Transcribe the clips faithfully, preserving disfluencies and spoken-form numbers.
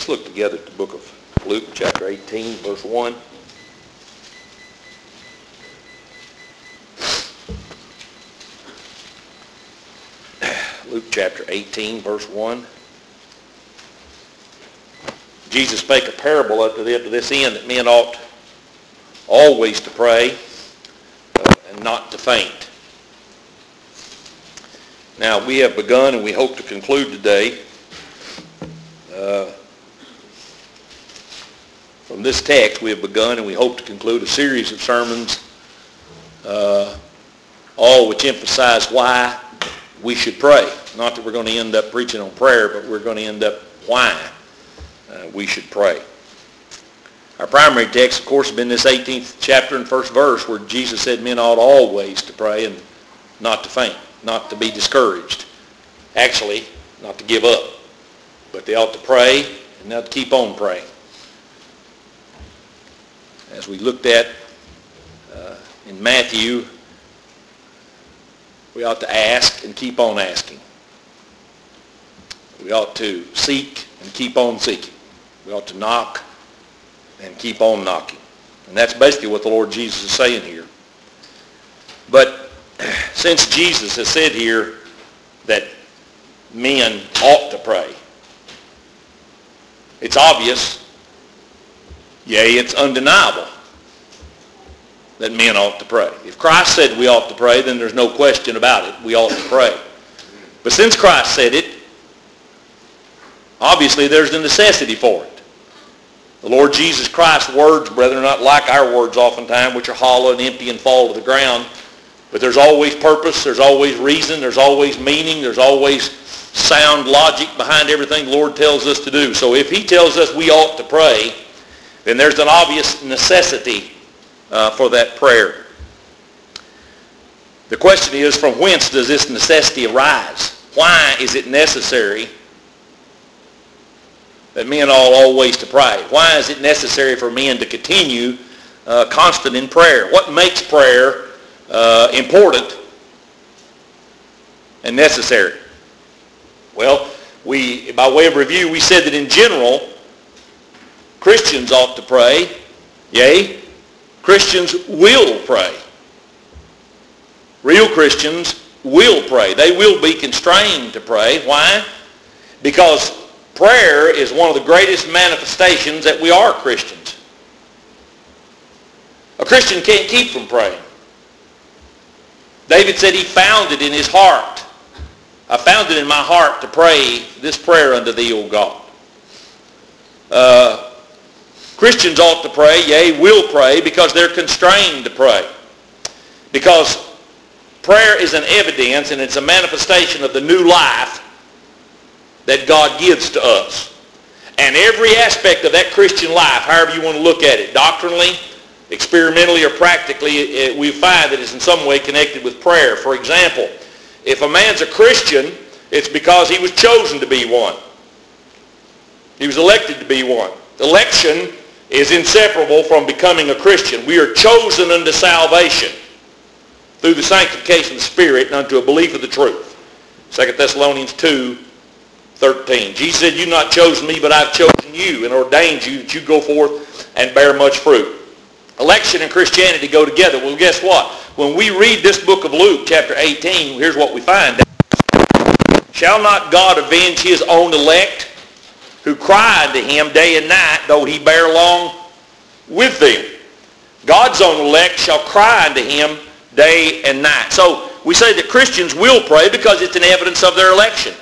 Let's look together at the book of Luke, chapter eighteen, verse one. Luke chapter eighteen, verse one. Jesus spake a parable unto them to this end, that men ought always to pray uh, and not to faint. Now, we have begun and we hope to conclude today uh, from this text. We have begun and we hope to conclude a series of sermons, uh, all which emphasize why we should pray. Not that we're going to end up preaching on prayer, but we're going to end up why uh, we should pray. Our primary text, of course, has been this eighteenth chapter and first verse, where Jesus said men ought always to pray and not to faint, not to be discouraged. Actually, not to give up, but they ought to pray and not to keep on praying. As we looked at uh, in Matthew, we ought to ask and keep on asking. We ought to seek and keep on seeking. We ought to knock and keep on knocking. And that's basically what the Lord Jesus is saying here. But since Jesus has said here that men ought to pray, it's obvious, yea, it's undeniable, that men ought to pray. If Christ said we ought to pray, then there's no question about it. We ought to pray. But since Christ said it, obviously there's a necessity for it. The Lord Jesus Christ's words, brethren, are not like our words oftentimes, which are hollow and empty and fall to the ground. But there's always purpose, there's always reason, there's always meaning, there's always sound logic behind everything the Lord tells us to do. So if he tells us we ought to pray, then there's an obvious necessity uh, for that prayer. The question is, from whence does this necessity arise? Why is it necessary that men ought always to pray? Why is it necessary for men to continue uh, constant in prayer? What makes prayer uh, important and necessary? Well, we, by way of review, we said that in general, Christians ought to pray. Yea, Christians will pray. Real Christians will pray. They will be constrained to pray. Why? Because prayer is one of the greatest manifestations that we are Christians. A Christian can't keep from praying. David said he found it in his heart. I found it in my heart to pray this prayer unto thee, O God. Uh, Christians ought to pray, yea, will pray, because they're constrained to pray. Because prayer is an evidence and it's a manifestation of the new life that God gives to us. And every aspect of that Christian life, however you want to look at it, doctrinally, experimentally, or practically, it, we find that it's in some way connected with prayer. For example, if a man's a Christian, it's because he was chosen to be one. He was elected to be one. Election is inseparable from becoming a Christian. We are chosen unto salvation through the sanctification of the Spirit and unto a belief of the truth. Second Thessalonians two thirteen. Jesus said, you've not chosen me, but I've chosen you and ordained you that you go forth and bear much fruit. Election and Christianity go together. Well, guess what? When we read this book of Luke, chapter eighteen, here's what we find. Shall not God avenge his own elect, who cry unto him day and night, though he bear long with them? God's own elect shall cry unto him day and night. So we say that Christians will pray because it's an evidence of their election.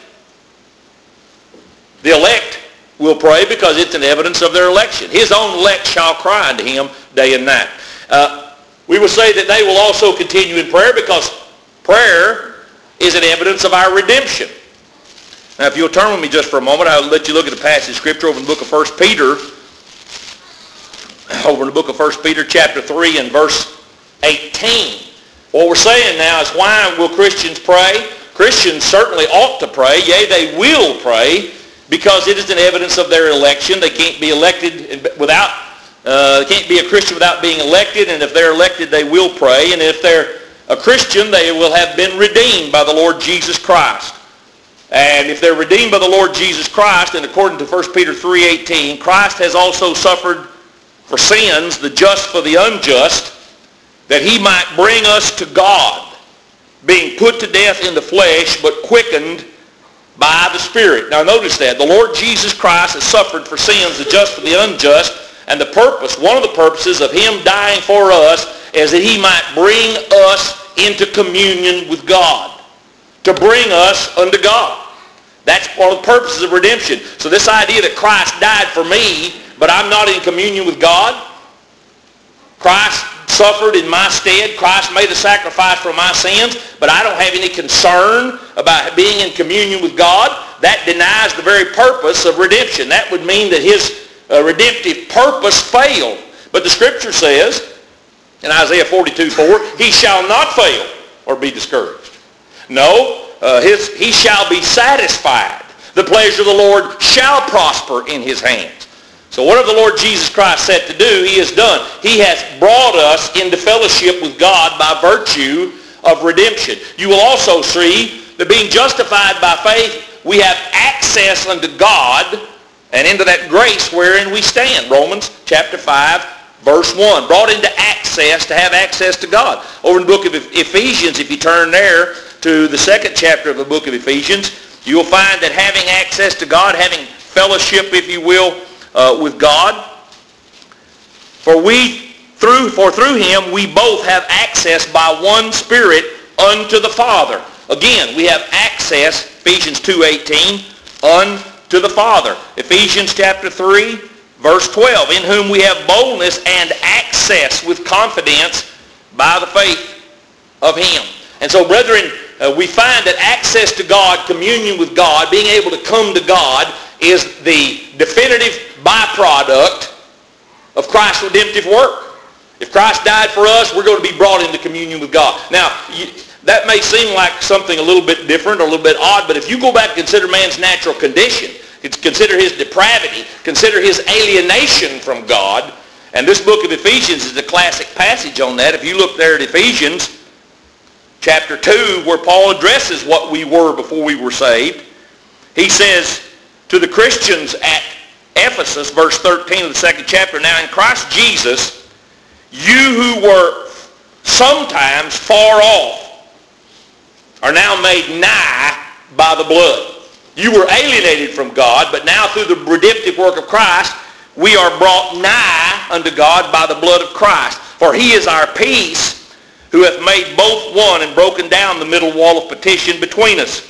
The elect will pray because it's an evidence of their election. His own elect shall cry unto him day and night. Uh, we will say that they will also continue in prayer because prayer is an evidence of our redemption. Now, if you'll turn with me just for a moment, I'll let you look at the passage of Scripture over in the book of First Peter. Over in the book of First Peter chapter three and verse eighteen. What we're saying now is, why will Christians pray? Christians certainly ought to pray. Yea, they will pray because it is an evidence of their election. They can't be elected without, uh, they can't be a Christian without being elected. And if they're elected, they will pray. And if they're a Christian, they will have been redeemed by the Lord Jesus Christ. And if they're redeemed by the Lord Jesus Christ, and according to First Peter three eighteen, Christ has also suffered for sins, the just for the unjust, that he might bring us to God, being put to death in the flesh, but quickened by the Spirit. Now notice that. The Lord Jesus Christ has suffered for sins, the just for the unjust, and the purpose, one of the purposes of him dying for us is that he might bring us into communion with God, to bring us unto God. That's one of the purposes of redemption. So this idea that Christ died for me, but I'm not in communion with God, Christ suffered in my stead, Christ made a sacrifice for my sins, but I don't have any concern about being in communion with God, that denies the very purpose of redemption. That would mean that his uh, redemptive purpose failed. But the Scripture says, in Isaiah forty-two four, he shall not fail or be discouraged. No, uh, his, he shall be satisfied. The pleasure of the Lord shall prosper in his hands. So whatever the Lord Jesus Christ said to do, he has done. He has brought us into fellowship with God by virtue of redemption. You will also see that being justified by faith, we have access unto God and into that grace wherein we stand. Romans chapter five, verse one. Brought into access to have access to God. Over in the book of Ephesians, if you turn there to the second chapter of the book of Ephesians, you will find that having access to God, having fellowship, if you will, Uh, with God. For we through for through him we both have access by one Spirit unto the Father. Again, we have access, Ephesians two eighteen, unto the Father. Ephesians chapter three, verse twelve, in whom we have boldness and access with confidence by the faith of him. And so, brethren, uh, we find that access to God, communion with God, being able to come to God, is the definitive byproduct of Christ's redemptive work. If Christ died for us, we're going to be brought into communion with God. Now, you, that may seem like something a little bit different or a little bit odd, but if you go back and consider man's natural condition, consider his depravity, consider his alienation from God, and this book of Ephesians is a classic passage on that. If you look there at Ephesians chapter two, where Paul addresses what we were before we were saved, he says to the Christians at Ephesus, verse thirteen of the second chapter, now in Christ Jesus, you who were sometimes far off are now made nigh by the blood. You were alienated from God, but now through the redemptive work of Christ, we are brought nigh unto God by the blood of Christ. For he is our peace, who hath made both one and broken down the middle wall of petition between us.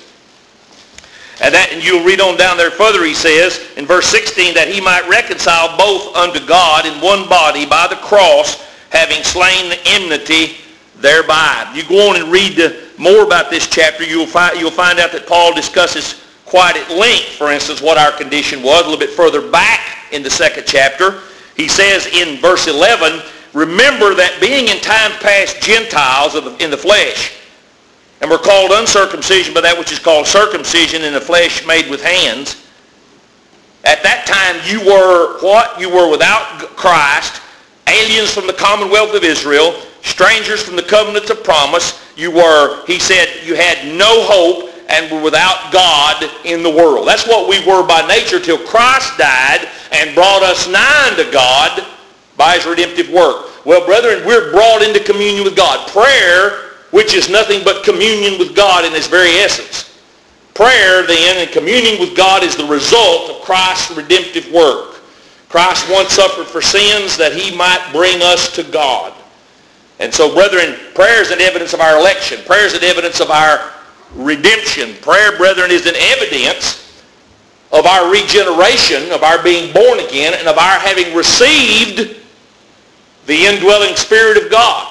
And that, and you'll read on down there further, he says, in verse sixteen, that he might reconcile both unto God in one body by the cross, having slain the enmity thereby. You go on and read more about this chapter, you'll find, you'll find out that Paul discusses quite at length, for instance, what our condition was. A little bit further back in the second chapter, he says in verse eleven, remember that being in time past Gentiles in the flesh, and we're called uncircumcision by that which is called circumcision in the flesh made with hands. At that time you were what? You were without Christ, aliens from the commonwealth of Israel, strangers from the covenants of promise. You were, he said, you had no hope and were without God in the world. That's what we were by nature till Christ died and brought us nigh unto God by his redemptive work. Well, brethren, we're brought into communion with God. Prayer, which is nothing but communion with God in its very essence. Prayer, then, and communion with God is the result of Christ's redemptive work. Christ once suffered for sins that he might bring us to God. And so, brethren, prayer is an evidence of our election. Prayer is an evidence of our redemption. Prayer, brethren, is an evidence of our regeneration, of our being born again, and of our having received the indwelling Spirit of God.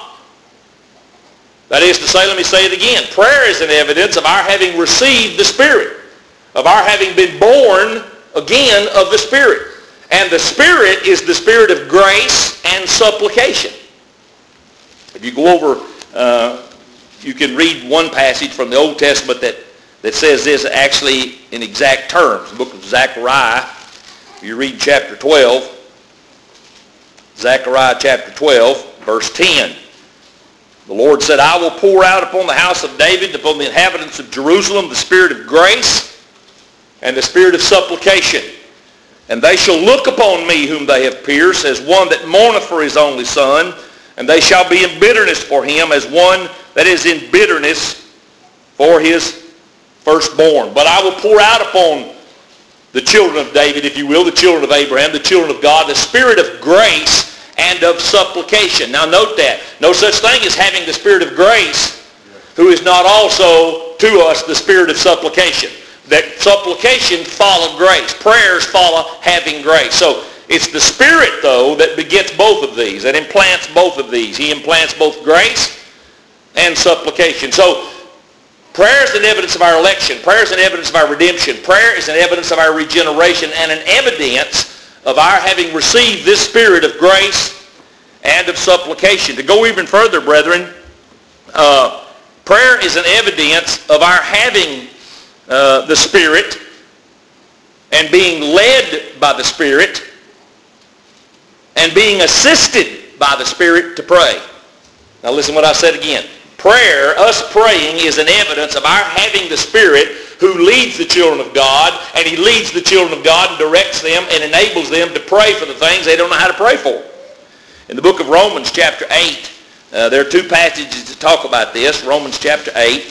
That is to say, let me say it again, prayer is an evidence of our having received the Spirit, of our having been born again of the Spirit. And the Spirit is the Spirit of grace and supplication. If you go over, uh, you can read one passage from the Old Testament that, that says this actually in exact terms. The book of Zechariah, you read chapter twelve, Zechariah chapter twelve, verse ten. The Lord said, I will pour out upon the house of David, upon the inhabitants of Jerusalem, the Spirit of grace and the spirit of supplication. And they shall look upon me whom they have pierced as one that mourneth for his only son, and they shall be in bitterness for him as one that is in bitterness for his firstborn. But I will pour out upon the children of David, if you will, the children of Abraham, the children of God, the spirit of grace and of supplication. Now note that. No such thing as having the spirit of grace who is not also to us the spirit of supplication. That supplication follow grace. Prayers follow having grace. So it's the Spirit, though, that begets both of these, that implants both of these. He implants both grace and supplication. So prayer is an evidence of our election. Prayer is an evidence of our redemption. Prayer is an evidence of our regeneration and an evidence of our having received this spirit of grace and of supplication. To go even further, brethren, uh, prayer is an evidence of our having Uh, the Spirit and being led by the Spirit and being assisted by the Spirit to pray. Now listen what I said again. Prayer, us praying, is an evidence of our having the Spirit who leads the children of God, and he leads the children of God and directs them and enables them to pray for the things they don't know how to pray for. In the book of Romans chapter eight, uh, there are two passages to talk about this. Romans chapter eight.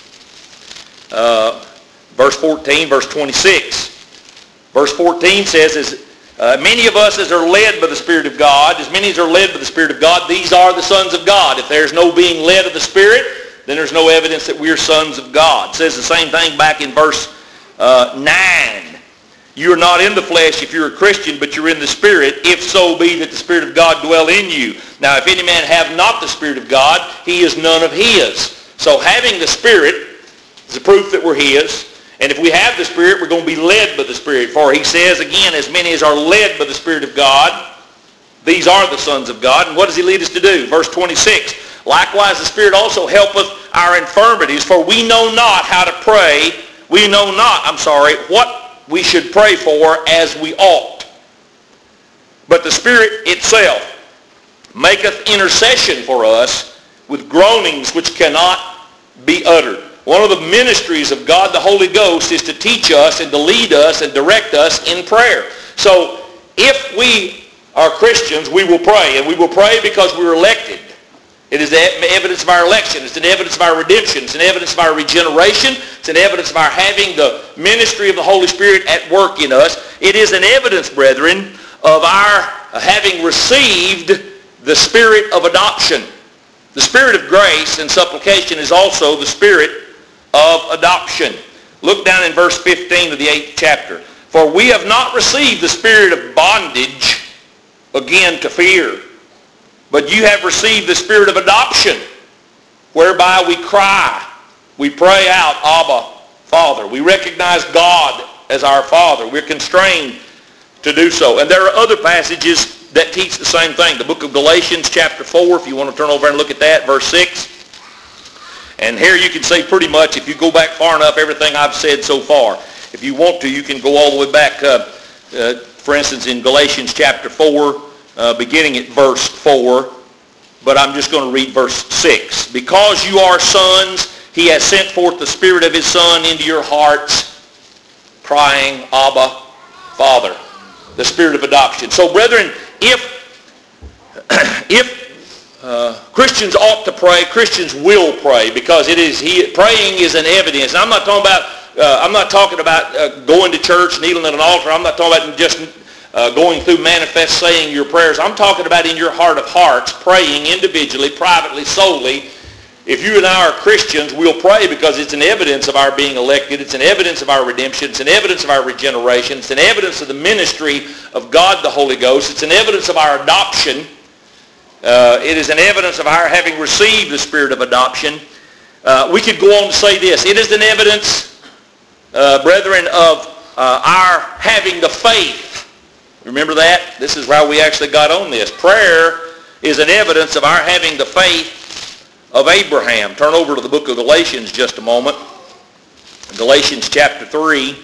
Uh, Verse fourteen, verse twenty-six. Verse fourteen says, as uh, many of us as are led by the Spirit of God, as many as are led by the Spirit of God, these are the sons of God. If there's no being led of the Spirit, then there's no evidence that we're sons of God. It says the same thing back in verse uh, nine. You are not in the flesh if you're a Christian, but you're in the Spirit, if so be that the Spirit of God dwell in you. Now, if any man have not the Spirit of God, he is none of his. So having the Spirit is a proof that we're his. And if we have the Spirit, we're going to be led by the Spirit. For he says, again, as many as are led by the Spirit of God, these are the sons of God. And what does he lead us to do? Verse twenty-six, likewise the Spirit also helpeth our infirmities, for we know not how to pray. We know not, I'm sorry, what we should pray for as we ought. But the Spirit itself maketh intercession for us with groanings which cannot be uttered. One of the ministries of God the Holy Ghost is to teach us and to lead us and direct us in prayer. So if we are Christians, we will pray, and we will pray because we were elected. It is the evidence of our election. It's an evidence of our redemption. It's an evidence of our regeneration. It's an evidence of our having the ministry of the Holy Spirit at work in us. It is an evidence, brethren, of our having received the spirit of adoption. The spirit of grace and supplication is also the spirit of adoption. Look down in verse fifteen of the eighth chapter. For we have not received the spirit of bondage again to fear, but you have received the spirit of adoption, whereby we cry, we pray out, Abba, Father. We recognize God as our Father. We're constrained to do so. And there are other passages that teach the same thing. The book of Galatians chapter four, if you want to turn over and look at that, verse six. And here you can say pretty much, if you go back far enough, everything I've said so far. If you want to, you can go all the way back, uh, uh, for instance, in Galatians chapter four, uh, beginning at verse four. But I'm just going to read verse six. Because you are sons, he has sent forth the Spirit of his Son into your hearts, crying, Abba, Father. The spirit of adoption. So, brethren, if, if Uh, Christians ought to pray. Christians will pray because it is he, praying is an evidence. And I'm not talking about uh, I'm not talking about uh, going to church, kneeling at an altar. I'm not talking about just uh, going through manifest saying your prayers. I'm talking about in your heart of hearts, praying individually, privately, solely. If you and I are Christians, we'll pray because it's an evidence of our being elected. It's an evidence of our redemption. It's an evidence of our regeneration. It's an evidence of the ministry of God the Holy Ghost. It's an evidence of our adoption. Uh, it is an evidence of our having received the spirit of adoption. Uh, we could go on to say this. It is an evidence, uh, brethren, of uh, our having the faith. Remember that? This is how we actually got on this. Prayer is an evidence of our having the faith of Abraham. Turn over to the book of Galatians just a moment. Galatians chapter three.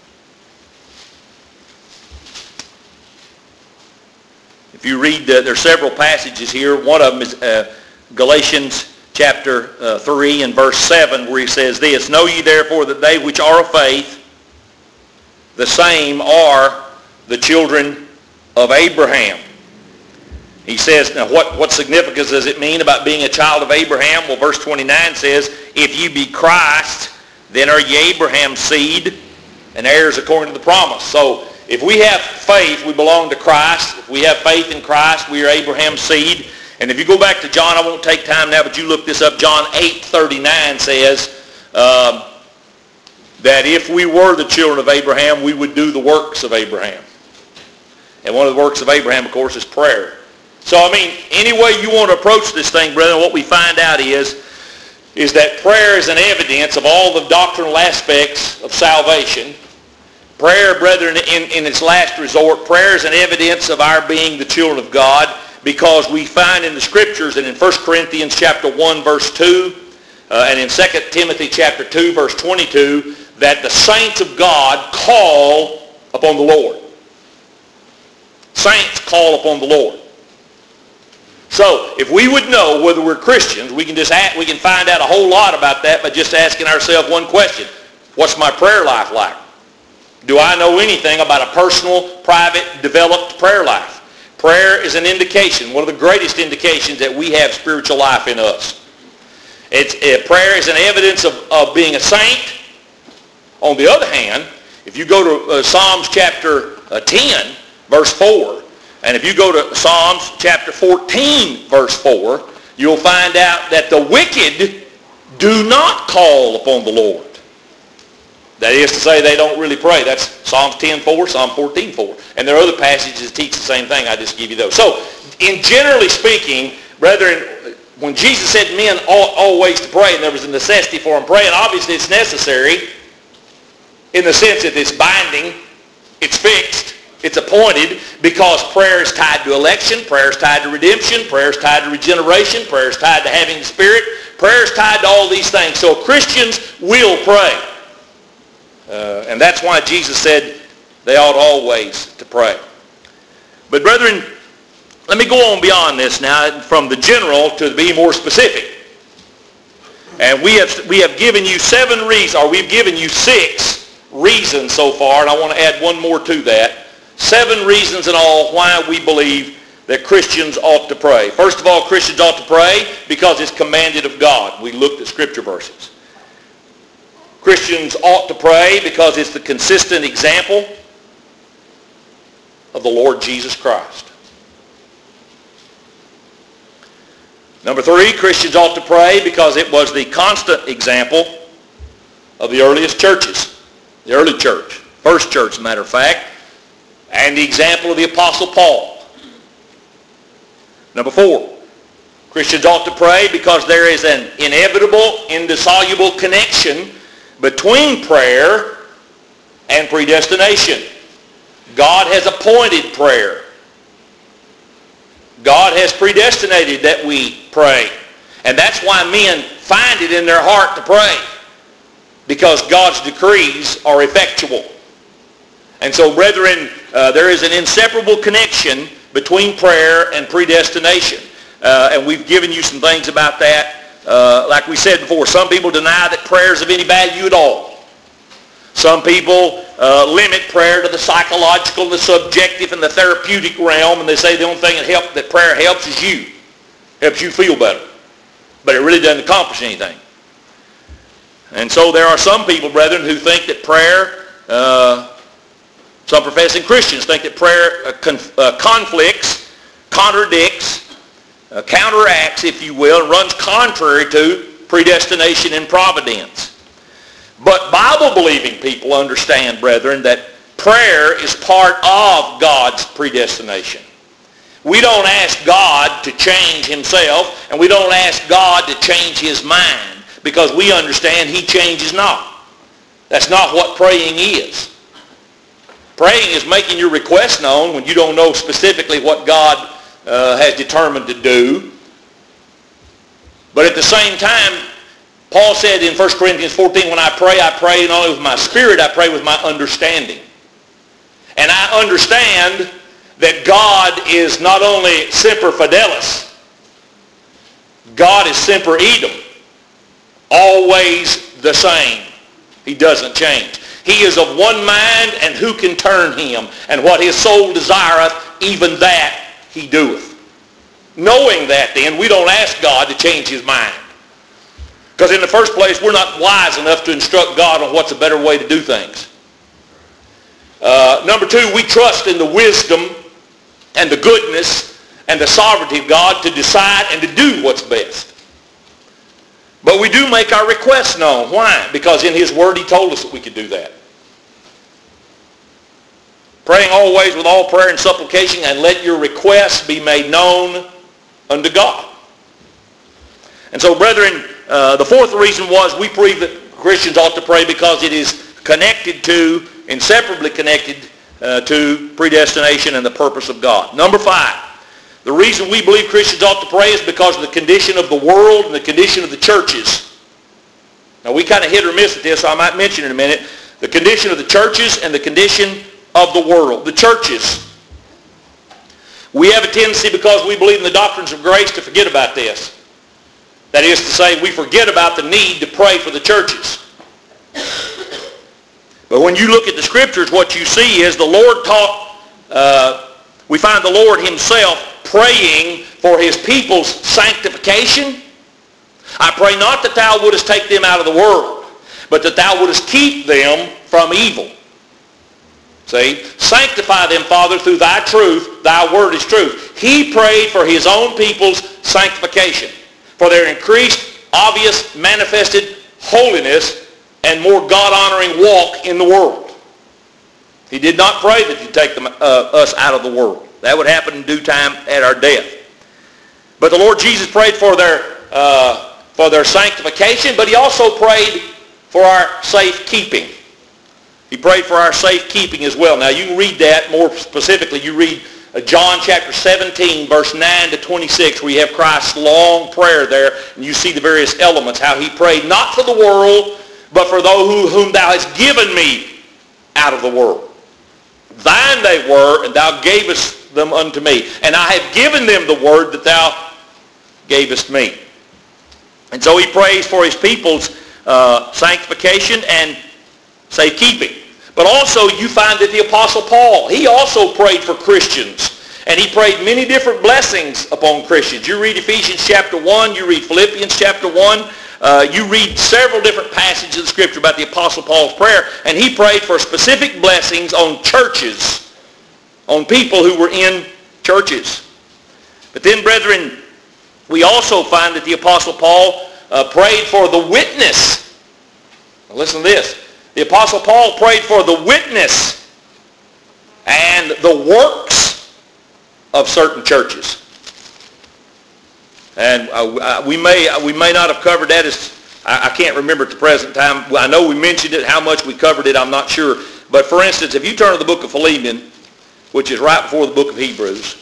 If you read, uh, there are several passages here. One of them is uh, Galatians chapter uh, three and verse seven, where he says this, Know ye therefore that they which are of faith, the same are the children of Abraham. He says, now what, what significance does it mean about being a child of Abraham? Well, verse twenty-nine says, if you be Christ, then are ye Abraham's seed and heirs according to the promise. So if we have faith, we belong to Christ. If we have faith in Christ, we are Abraham's seed. And if you go back to John, I won't take time now, but you look this up. John eight thirty-nine says um, that if we were the children of Abraham, we would do the works of Abraham. And one of the works of Abraham, of course, is prayer. So, I mean, any way you want to approach this thing, brethren, what we find out is, is that prayer is an evidence of all the doctrinal aspects of salvation. Prayer, brethren, in, in its last resort, prayer is an evidence of our being the children of God, because we find in the Scriptures and in First Corinthians chapter one, verse two, uh, and in Second Timothy chapter two, verse twenty-two, that the saints of God call upon the Lord. Saints call upon the Lord. So, if we would know whether we're Christians, we can just ask, we can find out a whole lot about that by just asking ourselves one question. What's my prayer life like? Do I know anything about a personal, private, developed prayer life? Prayer is an indication, one of the greatest indications that we have spiritual life in us. It's, uh, prayer is an evidence of, of being a saint. On the other hand, if you go to uh, Psalms chapter uh, ten, verse four, and if you go to Psalms chapter fourteen, verse four, you'll find out that the wicked do not call upon the Lord. That is to say, they don't really pray. That's Psalms ten four, Psalm fourteen four. And there are other passages that teach the same thing. I just give you those. So, in generally speaking, brethren, when Jesus said men ought always to pray, and there was a necessity for them praying, obviously it's necessary in the sense that it's binding, it's fixed, it's appointed, because prayer is tied to election, prayer is tied to redemption, prayer is tied to regeneration, prayer is tied to having the Spirit, prayer is tied to all these things. So Christians will pray. Uh, and that's why Jesus said they ought always to pray. But brethren, let me go on beyond this now, from the general to be more specific. And we have we have given you seven reasons, or we've given you six reasons so far, and I want to add one more to that. Seven reasons in all why we believe that Christians ought to pray. First of all, Christians ought to pray because it's commanded of God. We looked at scripture verses. Christians ought to pray because it's the consistent example of the Lord Jesus Christ. Number three, Christians ought to pray because it was the constant example of the earliest churches, the early church, first church, as a matter of fact, and the example of the Apostle Paul. Number four, Christians ought to pray because there is an inevitable, indissoluble connection between prayer and predestination. God has appointed prayer. God has predestinated that we pray. And that's why men find it in their heart to pray, because God's decrees are effectual. And so, brethren, uh, there is an inseparable connection between prayer and predestination. Uh, and we've given you some things about that. Uh, like we said before, some people deny that prayer is of any value at all. Some people uh, limit prayer to the psychological, the subjective, and the therapeutic realm, and they say the only thing that, help, that prayer helps is you. Helps you feel better. But it really doesn't accomplish anything. And so there are some people, brethren, who think that prayer, uh, some professing Christians think that prayer uh, conf- uh, conflicts, contradicts, uh, counteracts, if you will, and runs contrary to predestination and providence. But Bible-believing people understand, brethren, that prayer is part of God's predestination. We don't ask God to change himself, and we don't ask God to change his mind, because we understand he changes not. That's not what praying is. Praying is making your request known when you don't know specifically what God uh, has determined to do. But at the same time, Paul said in First Corinthians fourteen, when I pray, I pray not only with my spirit, I pray with my understanding. And I understand that God is not only semper fidelis, God is semper idem, always the same. He doesn't change. He is of one mind, and who can turn him? And what his soul desireth, even that he doeth. Knowing that then, we don't ask God to change his mind. Because in the first place, we're not wise enough to instruct God on what's a better way to do things. Uh, number two, we trust in the wisdom and the goodness and the sovereignty of God to decide and to do what's best. But we do make our requests known. Why? Because in his word he told us that we could do that. Praying always with all prayer and supplication, and let your requests be made known unto God. And so, brethren, uh, the fourth reason was we believe that Christians ought to pray because it is connected to, inseparably connected uh, to predestination and the purpose of God. Number five, the reason we believe Christians ought to pray is because of the condition of the world and the condition of the churches. Now, we kind of hit or miss at this, so I might mention in a minute. The condition of the churches and the condition of the world. The churches. We have a tendency, because we believe in the doctrines of grace, to forget about this. That is to say, we forget about the need to pray for the churches. But when you look at the Scriptures, what you see is the Lord taught, uh, we find the Lord himself praying for his people's sanctification. I pray not that thou wouldest take them out of the world, but that thou wouldest keep them from evil. See? Sanctify them, Father, through thy truth. Thy word is truth. He prayed for his own people's sanctification, for their increased, obvious, manifested holiness and more God-honoring walk in the world. He did not pray that you take them, uh, us out of the world. That would happen in due time at our death. But the Lord Jesus prayed for their, uh, for their sanctification, but he also prayed for our safekeeping. He prayed for our safekeeping as well. Now you can read that more specifically. You read uh, John chapter seventeen, verse nine to twenty-six, where you have Christ's long prayer there, and you see the various elements, how he prayed not for the world, but for those who, whom thou hast given me out of the world. Thine they were, and thou gavest them unto me. And I have given them the word that thou gavest me. And so he prays for his people's uh, sanctification and safekeeping. But also you find that the Apostle Paul, he also prayed for Christians. And he prayed many different blessings upon Christians. You read Ephesians chapter one, you read Philippians chapter one, uh, you read several different passages of the Scripture about the Apostle Paul's prayer, and he prayed for specific blessings on churches, on people who were in churches. But then, brethren, we also find that the Apostle Paul uh, prayed for the witness. Now listen to this. The Apostle Paul prayed for the witness and the works of certain churches. And uh, we may we may not have covered that. As I, I can't remember at the present time. I know we mentioned it. How much we covered it, I'm not sure. But for instance, if you turn to the book of Philemon, which is right before the book of Hebrews,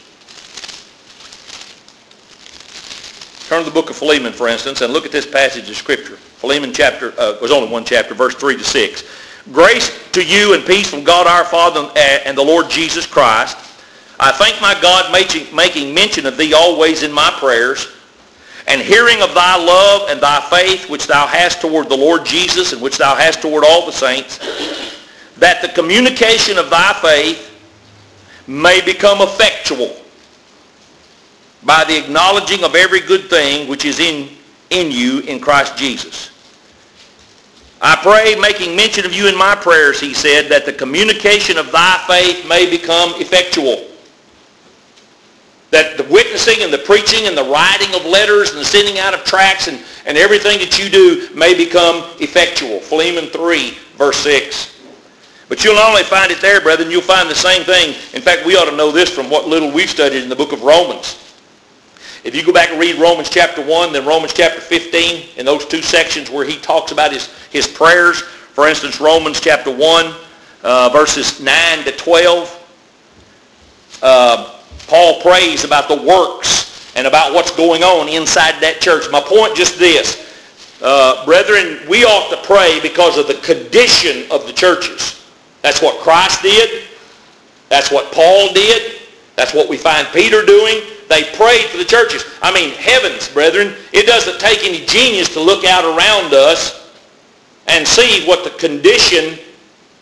turn to the book of Philemon, for instance, and look at this passage of Scripture. Philemon chapter, uh, was only one chapter, verse three to six. Grace to you and peace from God our Father and the Lord Jesus Christ. I thank my God making, making mention of thee always in my prayers, and hearing of thy love and thy faith which thou hast toward the Lord Jesus and which thou hast toward all the saints, that the communication of thy faith may become effectual by the acknowledging of every good thing which is in, in you in Christ Jesus. I pray, making mention of you in my prayers, he said, that the communication of thy faith may become effectual. That the witnessing and the preaching and the writing of letters and the sending out of tracts and, and everything that you do may become effectual. Philemon three, verse six. But you'll not only find it there, brethren, you'll find the same thing. In fact, we ought to know this from what little we've studied in the book of Romans. If you go back and read Romans chapter one, then Romans chapter fifteen, in those two sections where he talks about his, his prayers, for instance, Romans chapter one, uh, verses nine to twelve, uh, Paul prays about the works and about what's going on inside that church. My point just this. Uh, brethren, we ought to pray because of the condition of the churches. That's what Christ did. That's what Paul did. That's what we find Peter doing. They prayed for the churches. I mean, heavens, brethren, it doesn't take any genius to look out around us and see what the condition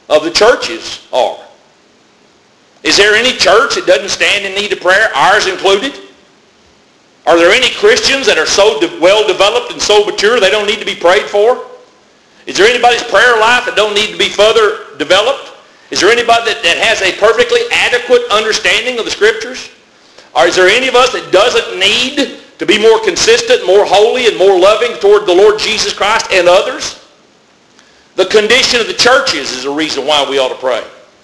of the churches are. Is there any church that doesn't stand in need of prayer, ours included? Are there any Christians that are so de- well developed and so mature they don't need to be prayed for? Is there anybody's prayer life that don't need to be further developed? Is there anybody that, that has a perfectly adequate understanding of the Scriptures? Or is there any of us that doesn't need to be more consistent, more holy, and more loving toward the Lord Jesus Christ and others? The condition of the churches is a reason why we ought to pray.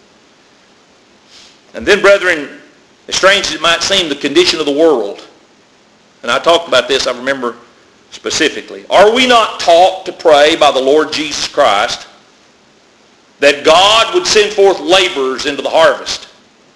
And then, brethren, as strange as it might seem, the condition of the world. And I talked about this, I remember specifically. Are we not taught to pray by the Lord Jesus Christ that God would send forth laborers into the harvest?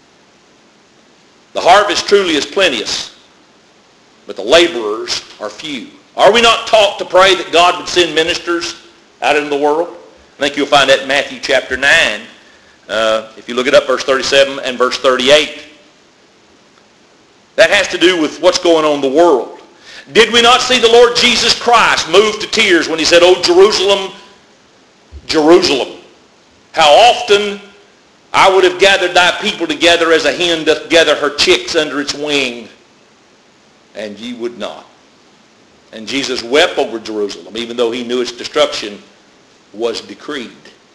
The harvest truly is plenteous, but the laborers are few. Are we not taught to pray that God would send ministers out into the world? I think you'll find that in Matthew chapter nine. Uh, if you look it up, verse thirty-seven and verse thirty-eight. That has to do with what's going on in the world. Did we not see the Lord Jesus Christ move to tears when he said, "Oh, Jerusalem, Jerusalem, how often I would have gathered thy people together as a hen doth gather her chicks under its wing, and ye would not." And Jesus wept over Jerusalem, even though he knew its destruction was decreed.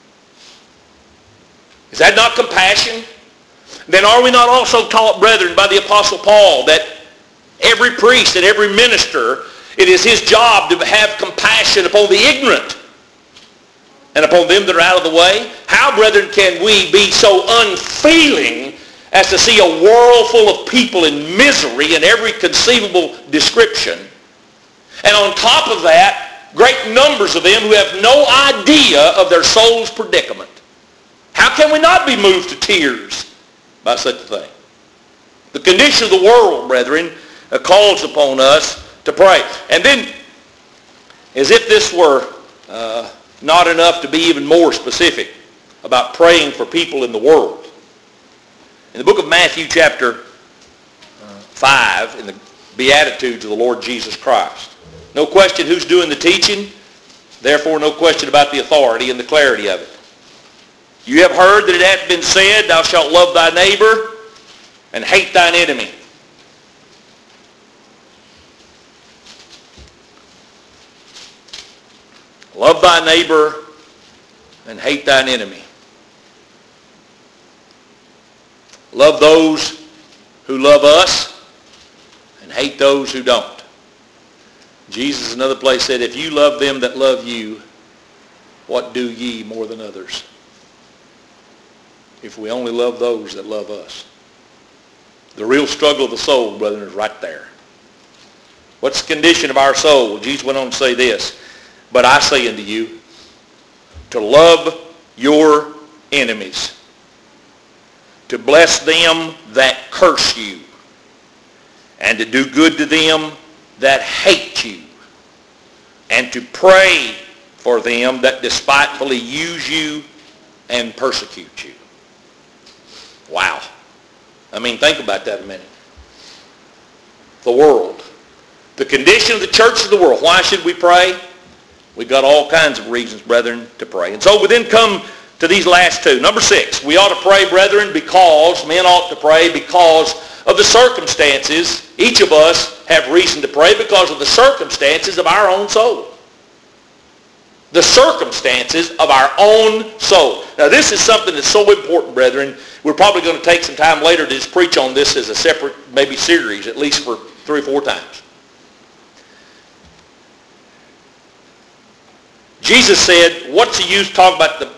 Is that not compassion? Then are we not also taught, brethren, by the Apostle Paul that every priest and every minister, it is his job to have compassion upon the ignorant and upon them that are out of the way? How, brethren, can we be so unfeeling as to see a world full of people in misery in every conceivable description, and on top of that, great numbers of them who have no idea of their soul's predicament? How can we not be moved to tears by such a thing? The condition of the world, brethren, uh, calls upon us to pray. And then, as if this were uh, not enough, to be even more specific about praying for people in the world, in the book of Matthew chapter uh, five, in the Beatitudes of the Lord Jesus Christ, no question who's doing the teaching, therefore no question about the authority and the clarity of it. You have heard that it hath been said, "Thou shalt love thy neighbor and hate thine enemy." Love thy neighbor and hate thine enemy. Love those who love us and hate those who don't. Jesus, another place, said, "If you love them that love you, what do ye more than others?" If we only love those that love us. The real struggle of the soul, brethren, is right there. What's the condition of our soul? Well, Jesus went on to say this, "But I say unto you, to love your enemies, to bless them that curse you, and to do good to them that hate you, and to pray for them that despitefully use you and persecute you." Wow. I mean, think about that a minute. The world. The condition of the church of the world. Why should we pray? We've got all kinds of reasons, brethren, to pray. And so we then come to these last two. Number six, we ought to pray, brethren, because, men ought to pray because of the circumstances. Each of us have reason to pray because of the circumstances of our own soul. The circumstances of our own soul. Now, this is something that's so important, brethren. We're probably going to take some time later to just preach on this as a separate, maybe series, at least for three or four times. Jesus said, what's the use talking about the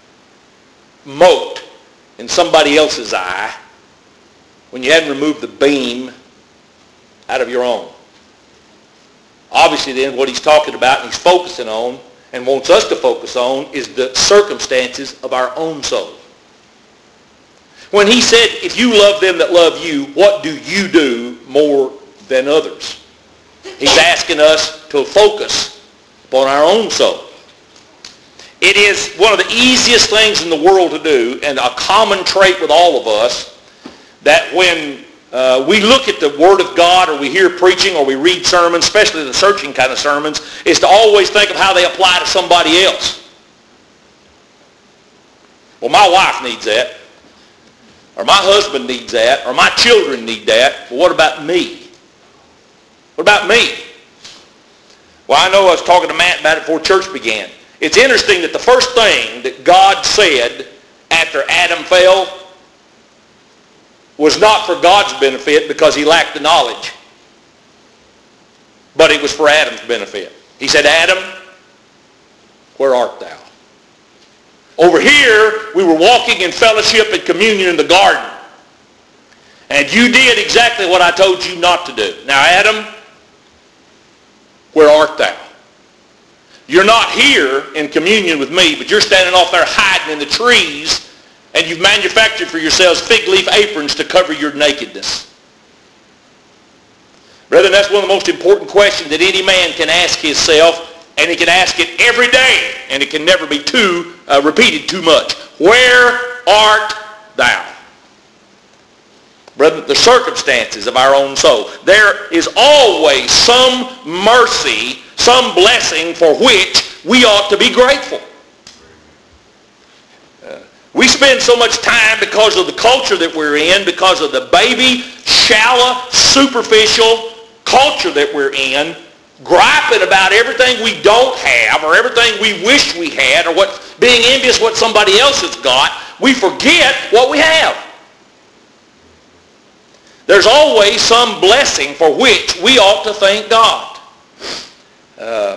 mote in somebody else's eye when you hadn't removed the beam out of your own? Obviously, then, what he's talking about and he's focusing on and wants us to focus on is the circumstances of our own soul. When he said, if you love them that love you, what do you do more than others? He's asking us to focus upon our own soul. It is one of the easiest things in the world to do, and a common trait with all of us, that when uh, we look at the Word of God, or we hear preaching, or we read sermons, especially the searching kind of sermons, is to always think of how they apply to somebody else. Well, my wife needs that, or my husband needs that, or my children need that. Well, what about me? What about me? Well, I know I was talking to Matt about it before church began. It's interesting that the first thing that God said after Adam fell was not for God's benefit because he lacked the knowledge, but it was for Adam's benefit. He said, Adam, where art thou? Over here, we were walking in fellowship and communion in the garden, and you did exactly what I told you not to do. Now, Adam, where art thou? You're not here in communion with me, but you're standing off there hiding in the trees, and you've manufactured for yourselves fig leaf aprons to cover your nakedness. Brethren, that's one of the most important questions that any man can ask himself, and he can ask it every day, and it can never be too uh, repeated too much. Where art thou? Brethren, the circumstances of our own soul. There is always some mercy, some blessing for which we ought to be grateful. Uh, we spend so much time because of the culture that we're in, because of the baby, shallow, superficial culture that we're in, griping about everything we don't have or everything we wish we had or what being envious what somebody else has got. We forget what we have. There's always some blessing for which we ought to thank God. Uh,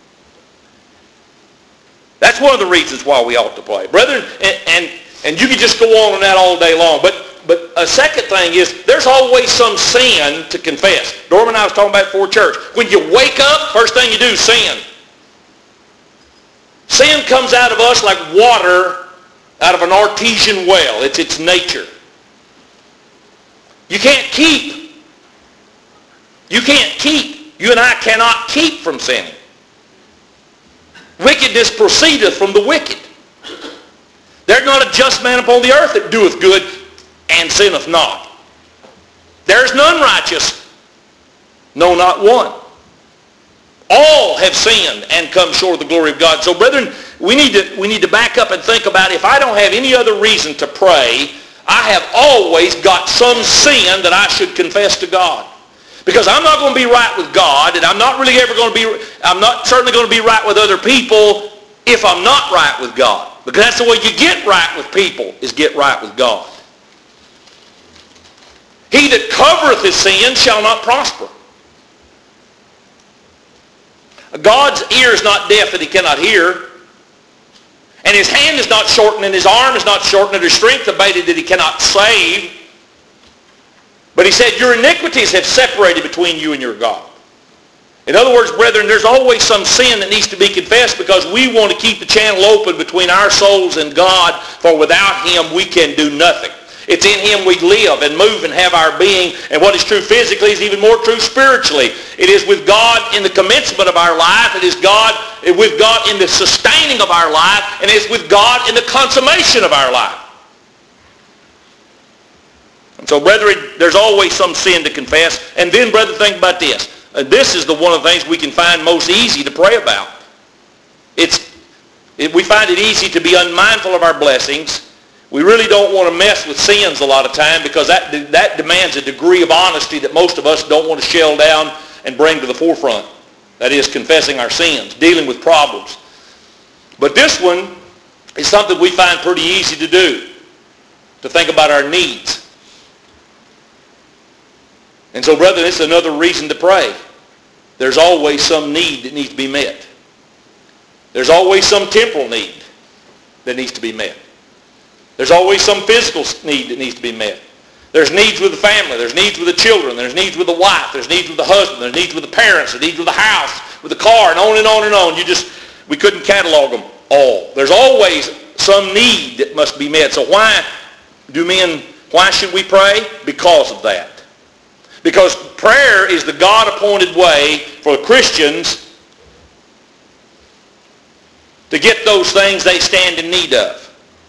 that's one of the reasons why we ought to pray. Brethren, and, and, and you could just go on on that all day long, but But a second thing is there's always some sin to confess. Dorman and I was talking about before church. When you wake up, first thing you do is sin. Sin comes out of us like water out of an artesian well. It's its nature. You can't keep. You can't keep. You and I cannot keep from sinning. Wickedness proceedeth from the wicked. There's not a just man upon the earth that doeth good and sinneth not. There is none righteous, no, not one. All have sinned and come short of the glory of God. So, brethren, we need to we need to back up and think about, if I don't have any other reason to pray, I have always got some sin that I should confess to God. Because I'm not going to be right with God, and I'm not really ever going to be, I'm not certainly going to be right with other people if I'm not right with God. Because that's the way you get right with people, is get right with God. He that covereth his sin shall not prosper. God's ear is not deaf that he cannot hear. And his hand is not shortened, and his arm is not shortened, and his strength abated that he cannot save. But he said, your iniquities have separated between you and your God. In other words, brethren, there's always some sin that needs to be confessed because we want to keep the channel open between our souls and God, for without him we can do nothing. It's in him we live and move and have our being, and what is true physically is even more true spiritually. It is with God in the commencement of our life. It is God with God in the sustaining of our life, and it's with God in the consummation of our life. And so, brethren, there's always some sin to confess. And then, brethren, think about this. Uh, this is the one of the things we can find most easy to pray about. It's it, we find it easy to be unmindful of our blessings. We really don't want to mess with sins a lot of time because that, that demands a degree of honesty that most of us don't want to shell down and bring to the forefront. That is, confessing our sins, dealing with problems. But this one is something we find pretty easy to do, to think about our needs. And so, brethren, it's another reason to pray. There's always some need that needs to be met. There's always some temporal need that needs to be met. There's always some physical need that needs to be met. There's needs with the family. There's needs with the children. There's needs with the wife. There's needs with the husband. There's needs with the parents. There's needs with the house, with the car, and on and on and on. You just, we couldn't catalog them all. There's always some need that must be met. So why do men, why should we pray? Because of that. Because prayer is the God-appointed way for Christians to get those things they stand in need of.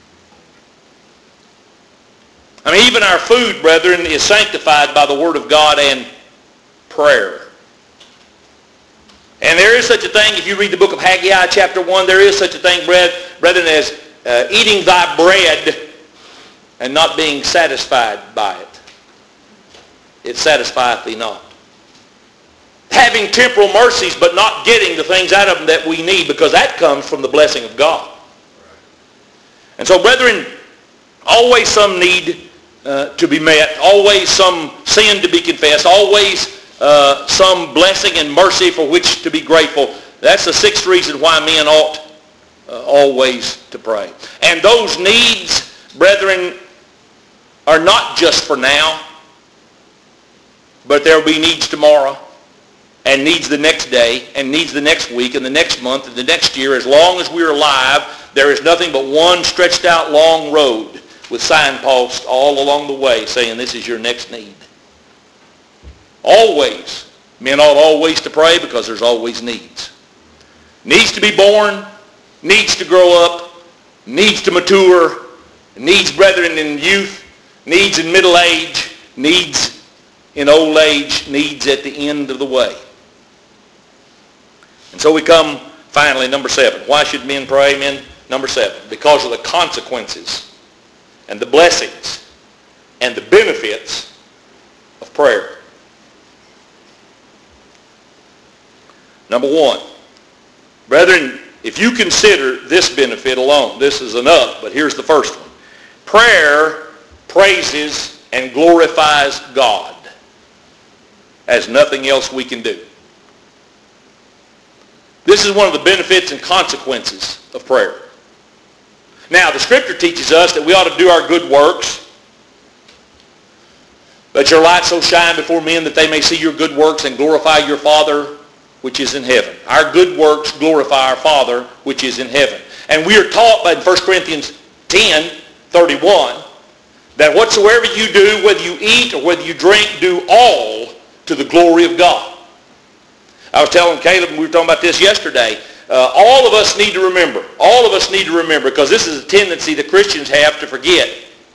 I mean, even our food, brethren, is sanctified by the Word of God and prayer. And there is such a thing, if you read the book of Haggai chapter one, there is such a thing, brethren, as uh, eating thy bread and not being satisfied by it. It satisfieth thee not. Having temporal mercies but not getting the things out of them that we need, because that comes from the blessing of God. And so, brethren, always some need uh, to be met, always some sin to be confessed, always uh, some blessing and mercy for which to be grateful. That's the sixth reason why men ought uh, always to pray. And those needs, brethren, are not just for now, but there will be needs tomorrow, and needs the next day, and needs the next week, and the next month, and the next year. As long as we're alive, there is nothing but one stretched out long road with signposts all along the way saying this is your next need. Always. Men ought always to pray because there's always needs. Needs to be born, needs to grow up, needs to mature, needs, brethren, in youth, needs in middle age, needs in old age, needs at the end of the way. And so we come finally, number seven. Why should men pray? Men, number seven, because of the consequences and the blessings and the benefits of prayer. Number one, brethren, if you consider this benefit alone, this is enough, but here's the first one. Prayer praises and glorifies God as nothing else we can do. This is one of the benefits and consequences of prayer. Now, the Scripture teaches us that we ought to do our good works. Let your light so shine before men that they may see your good works and glorify your Father which is in heaven. Our good works glorify our Father which is in heaven. And we are taught by First Corinthians ten thirty-one that whatsoever you do, whether you eat or whether you drink, do all to the glory of God. I was telling Caleb, and we were talking about this yesterday, uh, all of us need to remember, all of us need to remember, because this is a tendency that Christians have to forget.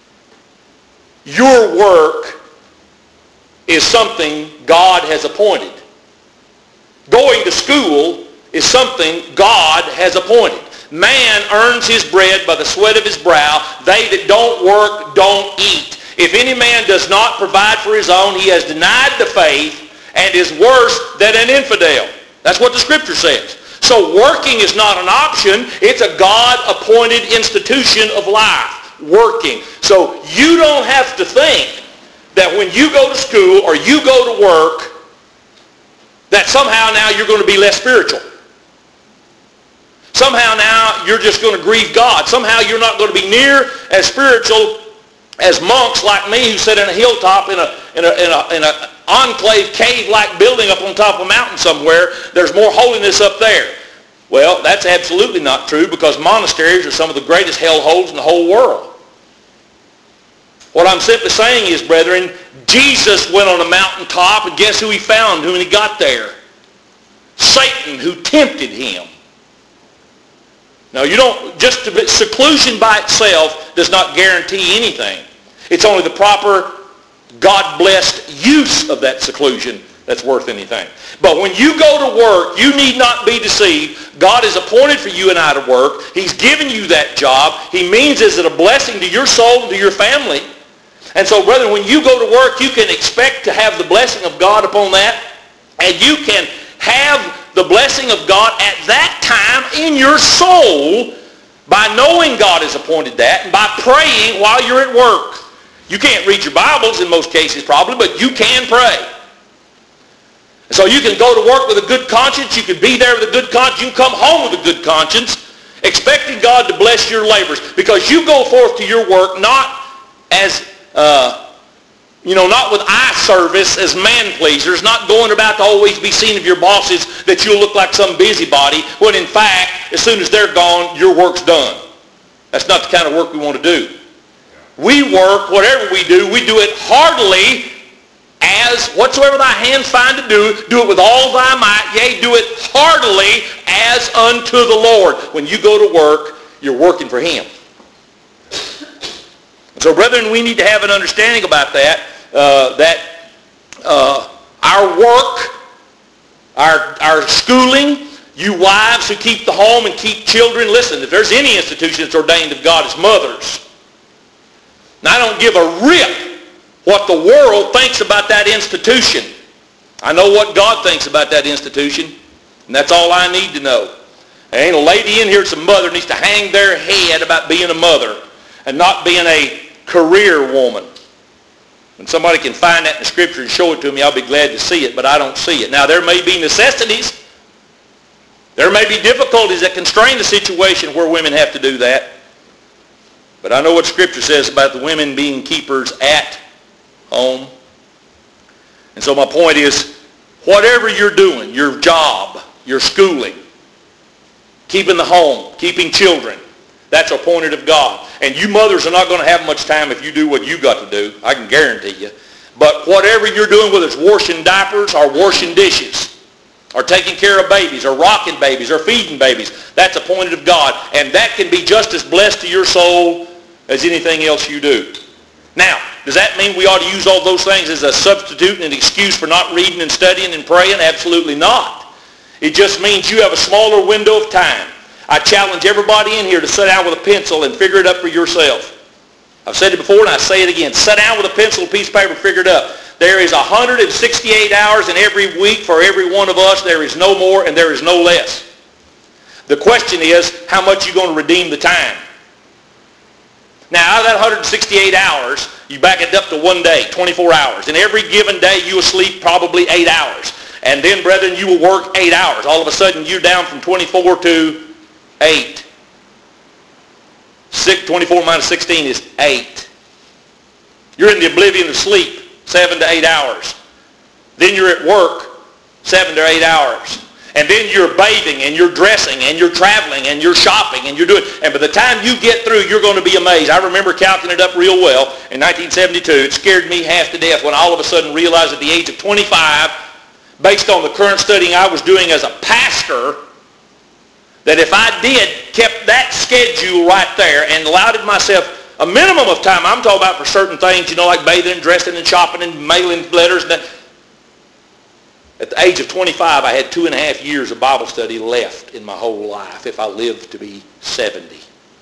Your work is something God has appointed. Going to school is something God has appointed. Man earns his bread by the sweat of his brow. They that don't work don't eat. If any man does not provide for his own, he has denied the faith and is worse than an infidel. That's what the Scripture says. So working is not an option. It's a God-appointed institution of life, working. So you don't have to think that when you go to school or you go to work that somehow now you're going to be less spiritual. Somehow now you're just going to grieve God. Somehow you're not going to be near as spiritual as monks like me who sit in a hilltop in a in a in a, in a enclave cave-like building up on top of a mountain somewhere. There's more holiness up there. Well, that's absolutely not true, because monasteries are some of the greatest hellholes in the whole world. What I'm simply saying is, brethren, Jesus went on a mountaintop, and guess who he found when he got there? Satan, who tempted him. Now, you don't, just to, seclusion by itself does not guarantee anything. It's only the proper, God-blessed use of that seclusion that's worth anything. But when you go to work, you need not be deceived. God has appointed for you and I to work. He's given you that job. He means is it a blessing to your soul and to your family. And so, brethren, when you go to work, you can expect to have the blessing of God upon that. And you can have the blessing of God at that time in your soul by knowing God has appointed that and by praying while you're at work. You can't read your Bibles in most cases probably, but you can pray. So you can go to work with a good conscience. You can be there with a good conscience. You can come home with a good conscience, expecting God to bless your labors, because you go forth to your work not as, uh, you know, not with eye service as man-pleasers, not going about to always be seen of your bosses that you'll look like some busybody, when in fact, as soon as they're gone, your work's done. That's not the kind of work we want to do. We work, whatever we do, we do it heartily, as whatsoever thy hands find to do, do it with all thy might, yea, do it heartily as unto the Lord. When you go to work, you're working for him. So, brethren, we need to have an understanding about that, uh, that uh, our work, our, our schooling, You wives who keep the home and keep children, listen, if there's any institution that's ordained of God, it's mothers. Now, I don't give a rip what the world thinks about that institution. I know what God thinks about that institution, and that's all I need to know. There ain't a lady in here that's a mother needs to hang their head about being a mother and not being a career woman. When somebody can find that in the Scripture and show it to me, I'll be glad to see it, but I don't see it. Now, there may be necessities. There may be difficulties that constrain the situation where women have to do that. But I know what Scripture says about the women being keepers at home. And so my point is, whatever you're doing, your job, your schooling, keeping the home, keeping children, that's appointed of God. And you mothers are not going to have much time if you do what you got to do. I can guarantee you. But whatever you're doing, whether it's washing diapers or washing dishes or taking care of babies or rocking babies or feeding babies, that's appointed of God. And that can be just as blessed to your soul as anything else you do. Now, does that mean we ought to use all those things as a substitute and an excuse for not reading and studying and praying? Absolutely not. It just means you have a smaller window of time. I challenge everybody in here to sit down with a pencil and figure it up for yourself. I've said it before and I say it again. Sit down with a pencil, a piece of paper, and figure it up. There is one hundred sixty-eight hours in every week for every one of us. There is no more and there is no less. The question is, how much are you going to redeem the time? Now, out of that one hundred sixty-eight hours, you back it up to one day, twenty-four hours. And every given day, you will sleep probably eight hours. And then, brethren, you will work eight hours. All of a sudden, you're down from twenty-four to eight. Six, twenty-four minus sixteen is eight. You're in the oblivion of sleep, seven to eight hours. Then you're at work, seven to eight hours. And then you're bathing and you're dressing and you're traveling and you're shopping and you're doing, and by the time you get through, you're going to be amazed. I remember counting it up real well in nineteen seventy-two. It scared me half to death when I all of a sudden realized at the age of twenty-five, based on the current studying I was doing as a pastor, that if I did, kept that schedule right there and allowed myself a minimum of time, I'm talking about for certain things, you know, like bathing and dressing and shopping and mailing letters. And that. At the age of twenty-five, I had two and a half years of Bible study left in my whole life if I lived to be seventy.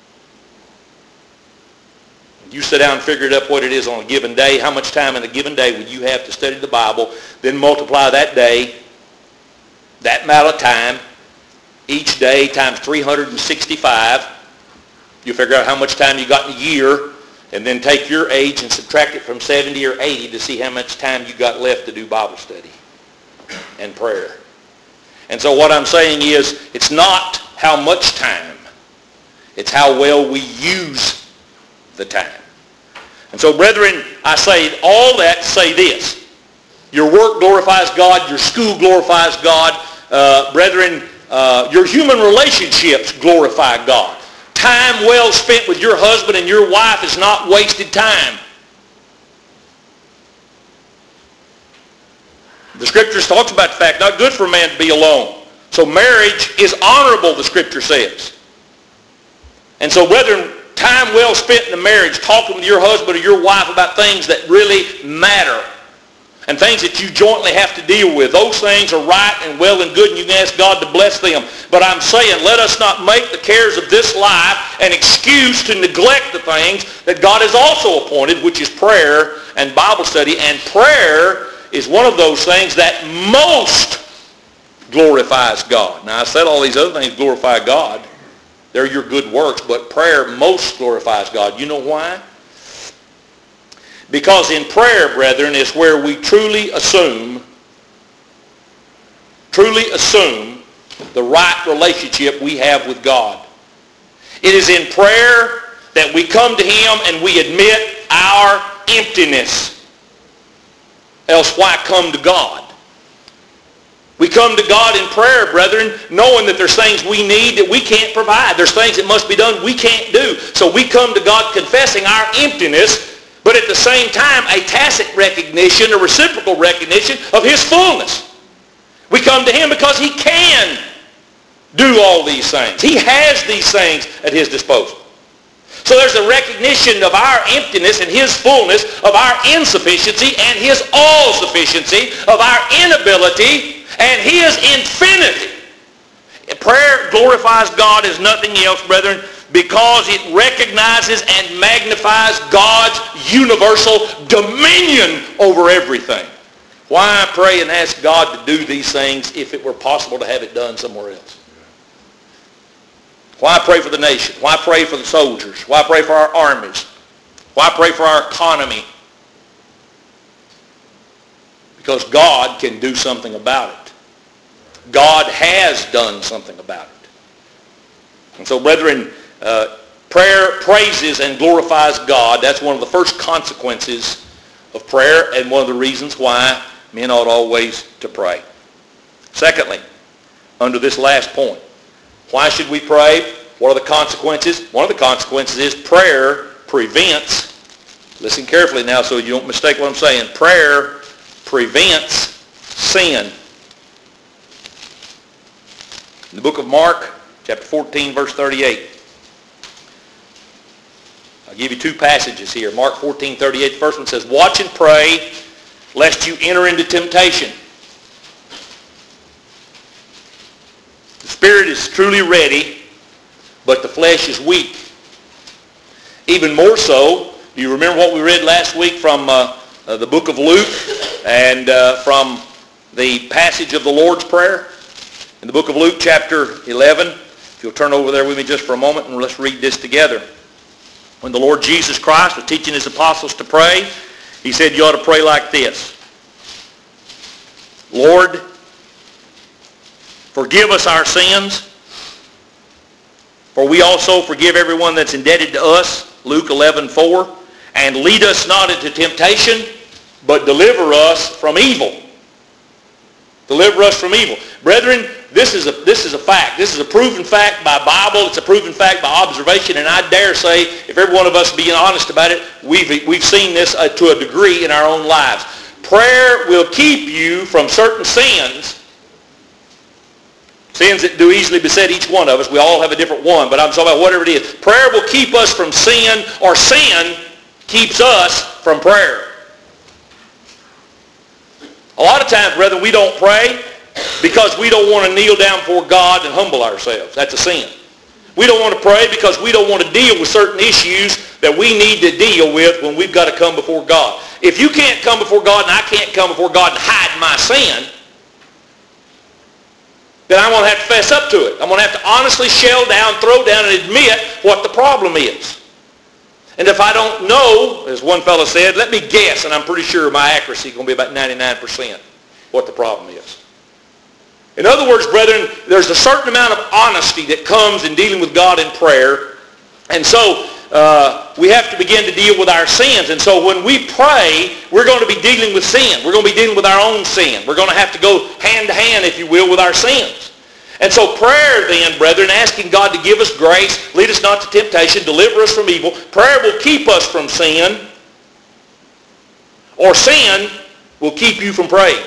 You sit down and figure it up what it is on a given day, how much time in a given day would you have to study the Bible, then multiply that day, that amount of time, each day times three hundred sixty-five. You figure out how much time you got in a year, and then take your age and subtract it from seventy or eighty to see how much time you got left to do Bible study and prayer. And so what I'm saying is, it's not how much time, it's how well we use the time. And so, brethren, I say all that to say this. Your work glorifies God, your school glorifies God. Uh, brethren, uh, your human relationships glorify God. Time well spent with your husband and your wife is not wasted time. The Scriptures talks about the fact, not good for a man to be alone. So marriage is honorable, the Scripture says. And so, brethren, time well spent in the marriage, talking with your husband or your wife about things that really matter and things that you jointly have to deal with. Those things are right and well and good, and you can ask God to bless them. But I'm saying, let us not make the cares of this life an excuse to neglect the things that God has also appointed, which is prayer and Bible study. And prayer is one of those things that most glorifies God. Now, I said all these other things glorify God. They're your good works, but prayer most glorifies God. You know why? Because in prayer, brethren, is where we truly assume, truly assume the right relationship we have with God. It is in prayer that we come to Him and we admit our emptiness. Else why come to God? We come to God in prayer, brethren, knowing that there's things we need that we can't provide. There's things that must be done we can't do. So we come to God confessing our emptiness, but at the same time a tacit recognition, a reciprocal recognition of His fullness. We come to Him because He can do all these things. He has these things at His disposal. So there's a recognition of our emptiness and His fullness, of our insufficiency and His all-sufficiency, of our inability and His infinity. Prayer glorifies God as nothing else, brethren, because it recognizes and magnifies God's universal dominion over everything. Why pray and ask God to do these things if it were possible to have it done somewhere else? Why pray for the nation? Why pray for the soldiers? Why pray for our armies? Why pray for our economy? Because God can do something about it. God has done something about it. And so, brethren, uh, prayer praises and glorifies God. That's one of the first consequences of prayer and one of the reasons why men ought always to pray. Secondly, under this last point, why should we pray? What are the consequences? One of the consequences is prayer prevents, listen carefully now so you don't mistake what I'm saying, prayer prevents sin. In the book of Mark, chapter fourteen, verse thirty-eight. I'll give you two passages here. Mark fourteen, thirty-eight. The first one says, "Watch and pray, lest you enter into temptation. The spirit is truly ready, but the flesh is weak." Even more so, do you remember what we read last week from uh, uh, the book of Luke and uh, from the passage of the Lord's Prayer? In the book of Luke, chapter eleven, if you'll turn over there with me just for a moment and let's read this together. When the Lord Jesus Christ was teaching his apostles to pray, he said you ought to pray like this. "Lord, forgive us our sins, for we also forgive everyone that's indebted to us," Luke eleven four, "and lead us not into temptation, but deliver us from evil." Deliver us from evil. Brethren, this is a this is a fact. This is a proven fact by Bible. It's a proven fact by observation, and I dare say, if every one of us being honest about it, we've we've seen this uh, to a degree in our own lives. Prayer will keep you from certain sins. Sins that do easily beset each one of us. We all have a different one, but I'm talking about whatever it is. Prayer will keep us from sin, or sin keeps us from prayer. A lot of times, brethren, we don't pray because we don't want to kneel down before God and humble ourselves. That's a sin. We don't want to pray because we don't want to deal with certain issues that we need to deal with when we've got to come before God. If you can't come before God and I can't come before God and hide my sin, then I'm going to have to fess up to it. I'm going to have to honestly shell down, throw down, and admit what the problem is. And if I don't know, as one fellow said, let me guess, and I'm pretty sure my accuracy is going to be about ninety-nine percent what the problem is. In other words, brethren, there's a certain amount of honesty that comes in dealing with God in prayer. And so uh, we have to begin to deal with our sins. And so when we pray, we're going to be dealing with sin. We're going to be dealing with our own sin. We're going to have to go hand to hand, if you will, with our sins. And so prayer then, brethren, asking God to give us grace, lead us not to temptation, deliver us from evil. Prayer will keep us from sin, or sin will keep you from praying.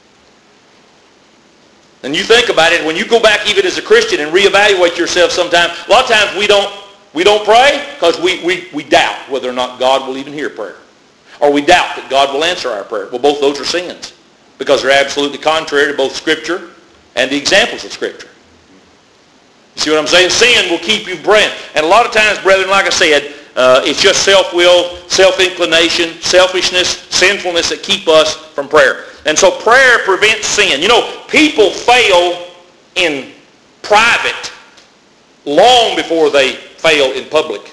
And you think about it, when you go back even as a Christian and reevaluate yourself sometime, a lot of times we don't, we don't pray because we, we, we doubt whether or not God will even hear prayer. Or we doubt that God will answer our prayer. Well, both those are sins because they're absolutely contrary to both Scripture and the examples of Scripture. You see what I'm saying? Sin will keep you praying. And a lot of times, brethren, like I said, uh, it's just self-will, self-inclination, selfishness, sinfulness that keep us from prayer. And so prayer prevents sin. You know, people fail in private long before they fail in public.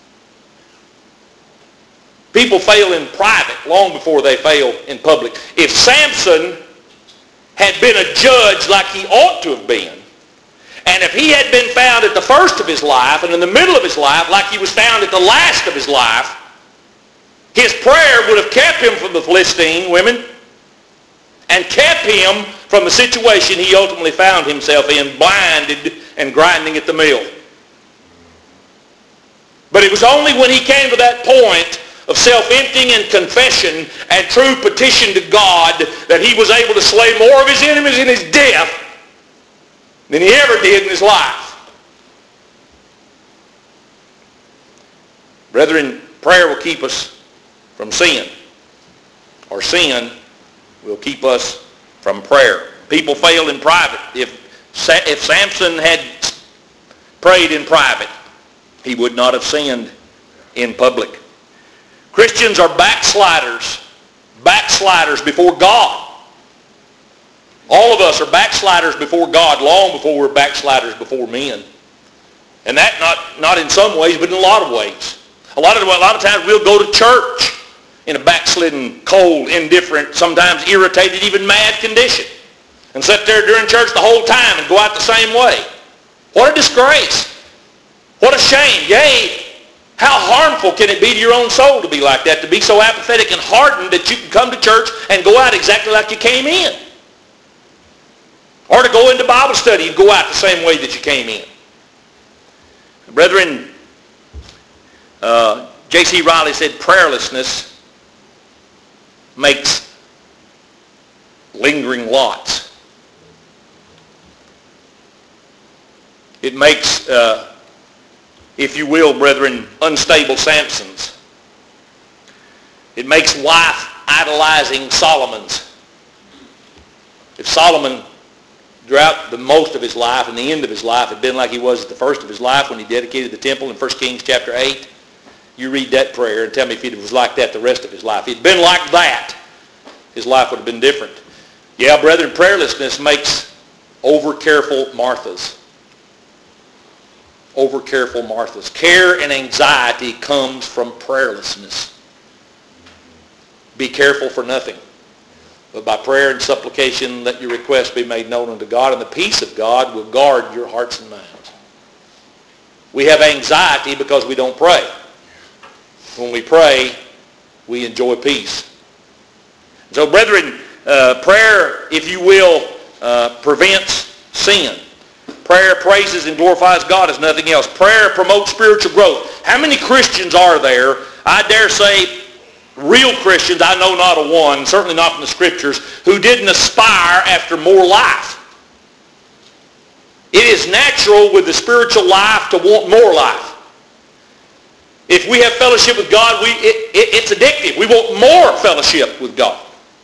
People fail in private long before they fail in public. If Samson had been a judge like he ought to have been, and if he had been found at the first of his life and in the middle of his life like he was found at the last of his life, his prayer would have kept him from the Philistine women and kept him from the situation he ultimately found himself in, blinded and grinding at the mill. But it was only when he came to that point of self-emptying and confession and true petition to God that he was able to slay more of his enemies in his death than he ever did in his life. Brethren, prayer will keep us from sin, or sin will keep us from prayer. People fail in private. If If Samson had prayed in private, he would not have sinned in public. Christians are backsliders, backsliders before God. All of us are backsliders before God long before we're backsliders before men. And that not, not in some ways, but in a lot of ways. A lot of, a lot of times we'll go to church in a backslidden, cold, indifferent, sometimes irritated, even mad condition. And sit there during church the whole time and go out the same way. What a disgrace. What a shame. Yea, how harmful can it be to your own soul to be like that, to be so apathetic and hardened that you can come to church and go out exactly like you came in. Or to go into Bible study and go out the same way that you came in. Brethren, uh, J C Riley said prayerlessness makes lingering lots. It makes, uh, if you will, brethren, unstable Samsons. It makes wife idolizing Solomons. If Solomon, throughout the most of his life and the end of his life, had been like he was at the first of his life when he dedicated the temple in First Kings chapter eight, you read that prayer and tell me if it was like that the rest of his life. If he'd been like that, his life would have been different. Yeah, brethren, prayerlessness makes over-careful Marthas. Over-careful Marthas. Care and anxiety comes from prayerlessness. Be careful for nothing, but by prayer and supplication let your requests be made known unto God, and the peace of God will guard your hearts and minds. We have anxiety because we don't pray. When we pray, we enjoy peace. So, brethren, uh, prayer, if you will, uh, prevents sin. Prayer praises and glorifies God as nothing else. Prayer promotes spiritual growth. How many Christians are there, I dare say, real Christians, I know not a one, certainly not from the Scriptures, who didn't aspire after more life? It is natural with the spiritual life to want more life. If we have fellowship with God, we, it, it, it's addictive. We want more fellowship with God.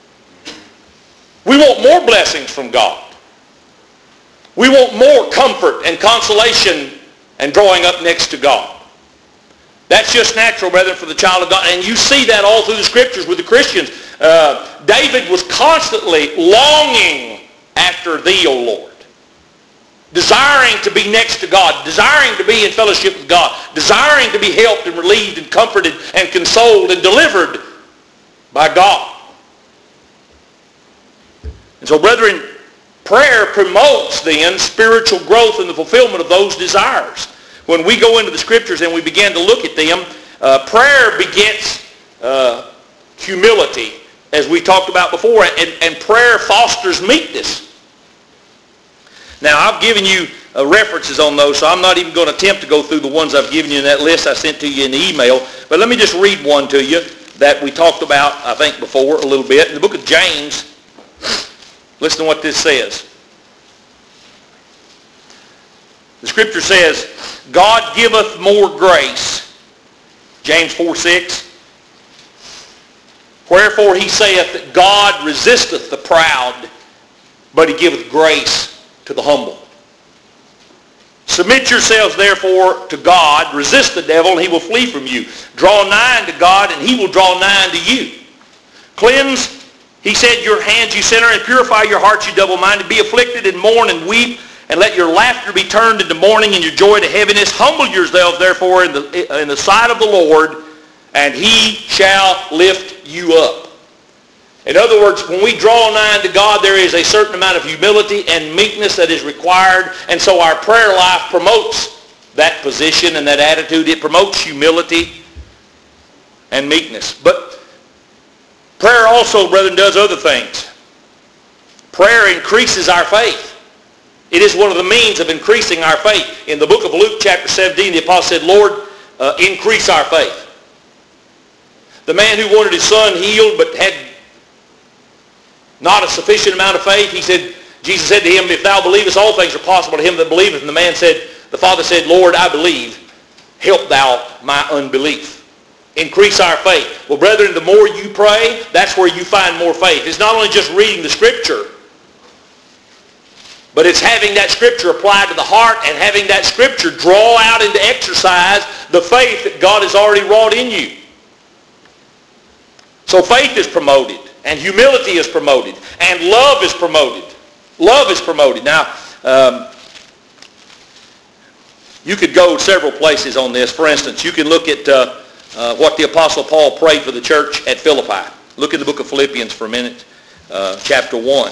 We want more blessings from God. We want more comfort and consolation and drawing up next to God. That's just natural, brethren, for the child of God. And you see that all through the Scriptures with the Christians. Uh, David was constantly longing after thee, O Lord. Desiring to be next to God. Desiring to be in fellowship with God. Desiring to be helped and relieved and comforted and consoled and delivered by God. And so, brethren, prayer promotes then spiritual growth and the fulfillment of those desires. When we go into the Scriptures and we begin to look at them, uh, prayer begets uh, humility, as we talked about before, and, and prayer fosters meekness. Now, I've given you uh, references on those, so I'm not even going to attempt to go through the ones I've given you in that list I sent to you in the email, but let me just read one to you that we talked about, I think, before a little bit. In the book of James, listen to what this says. The Scripture says, God giveth more grace. James four six. Wherefore he saith that God resisteth the proud, but he giveth grace to the humble. Submit yourselves therefore to God. Resist the devil, and he will flee from you. Draw nigh unto God, and he will draw nigh unto you. Cleanse, he said, your hands, you sinner, and purify your hearts, you double-minded. Be afflicted and mourn and weep. And let your laughter be turned into mourning and your joy to heaviness. Humble yourselves, therefore, in the, in the sight of the Lord, and he shall lift you up. In other words, when we draw nigh unto God, there is a certain amount of humility and meekness that is required. And so our prayer life promotes that position and that attitude. It promotes humility and meekness. But prayer also, brethren, does other things. Prayer increases our faith. It is one of the means of increasing our faith. In the book of Luke chapter seventeen, the apostle said, Lord, uh, increase our faith. The man who wanted his son healed but had not a sufficient amount of faith, he said, Jesus said to him, if thou believest, all things are possible to him that believeth. And the man said, the father said, Lord, I believe. Help thou my unbelief. Increase our faith. Well, brethren, the more you pray, that's where you find more faith. It's not only just reading the Scripture. But it's having that Scripture applied to the heart and having that Scripture draw out into exercise the faith that God has already wrought in you. So faith is promoted, and humility is promoted, and love is promoted. Love is promoted. Now, um, you could go several places on this. For instance, you can look at uh, uh, what the Apostle Paul prayed for the church at Philippi. Look in the book of Philippians for a minute, uh, chapter one.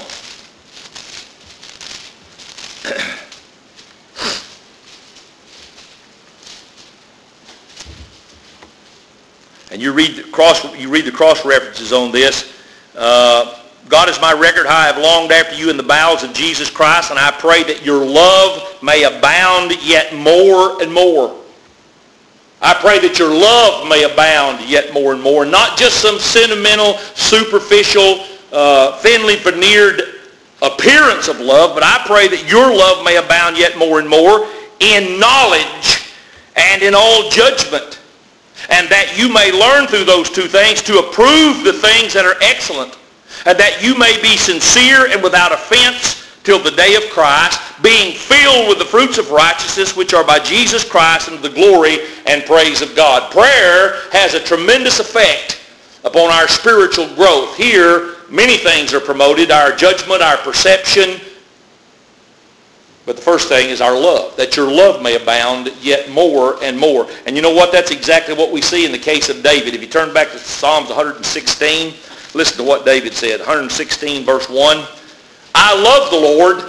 And you read the cross, you read the cross references on this. Uh, God is my record, how I have longed after you in the bowels of Jesus Christ, and I pray that your love may abound yet more and more. I pray that your love may abound yet more and more. Not just some sentimental, superficial, uh, thinly veneered appearance of love, but I pray that your love may abound yet more and more in knowledge and in all judgment, and that you may learn through those two things to approve the things that are excellent, and that you may be sincere and without offense till the day of Christ, being filled with the fruits of righteousness which are by Jesus Christ unto the glory and praise of God. Prayer has a tremendous effect upon our spiritual growth. Here, many things are promoted, our judgment, our perception. But the first thing is our love, that your love may abound yet more and more. And you know what? That's exactly what we see in the case of David. If you turn back to Psalms one hundred sixteen, listen to what David said. one hundred sixteen, verse one. I love the Lord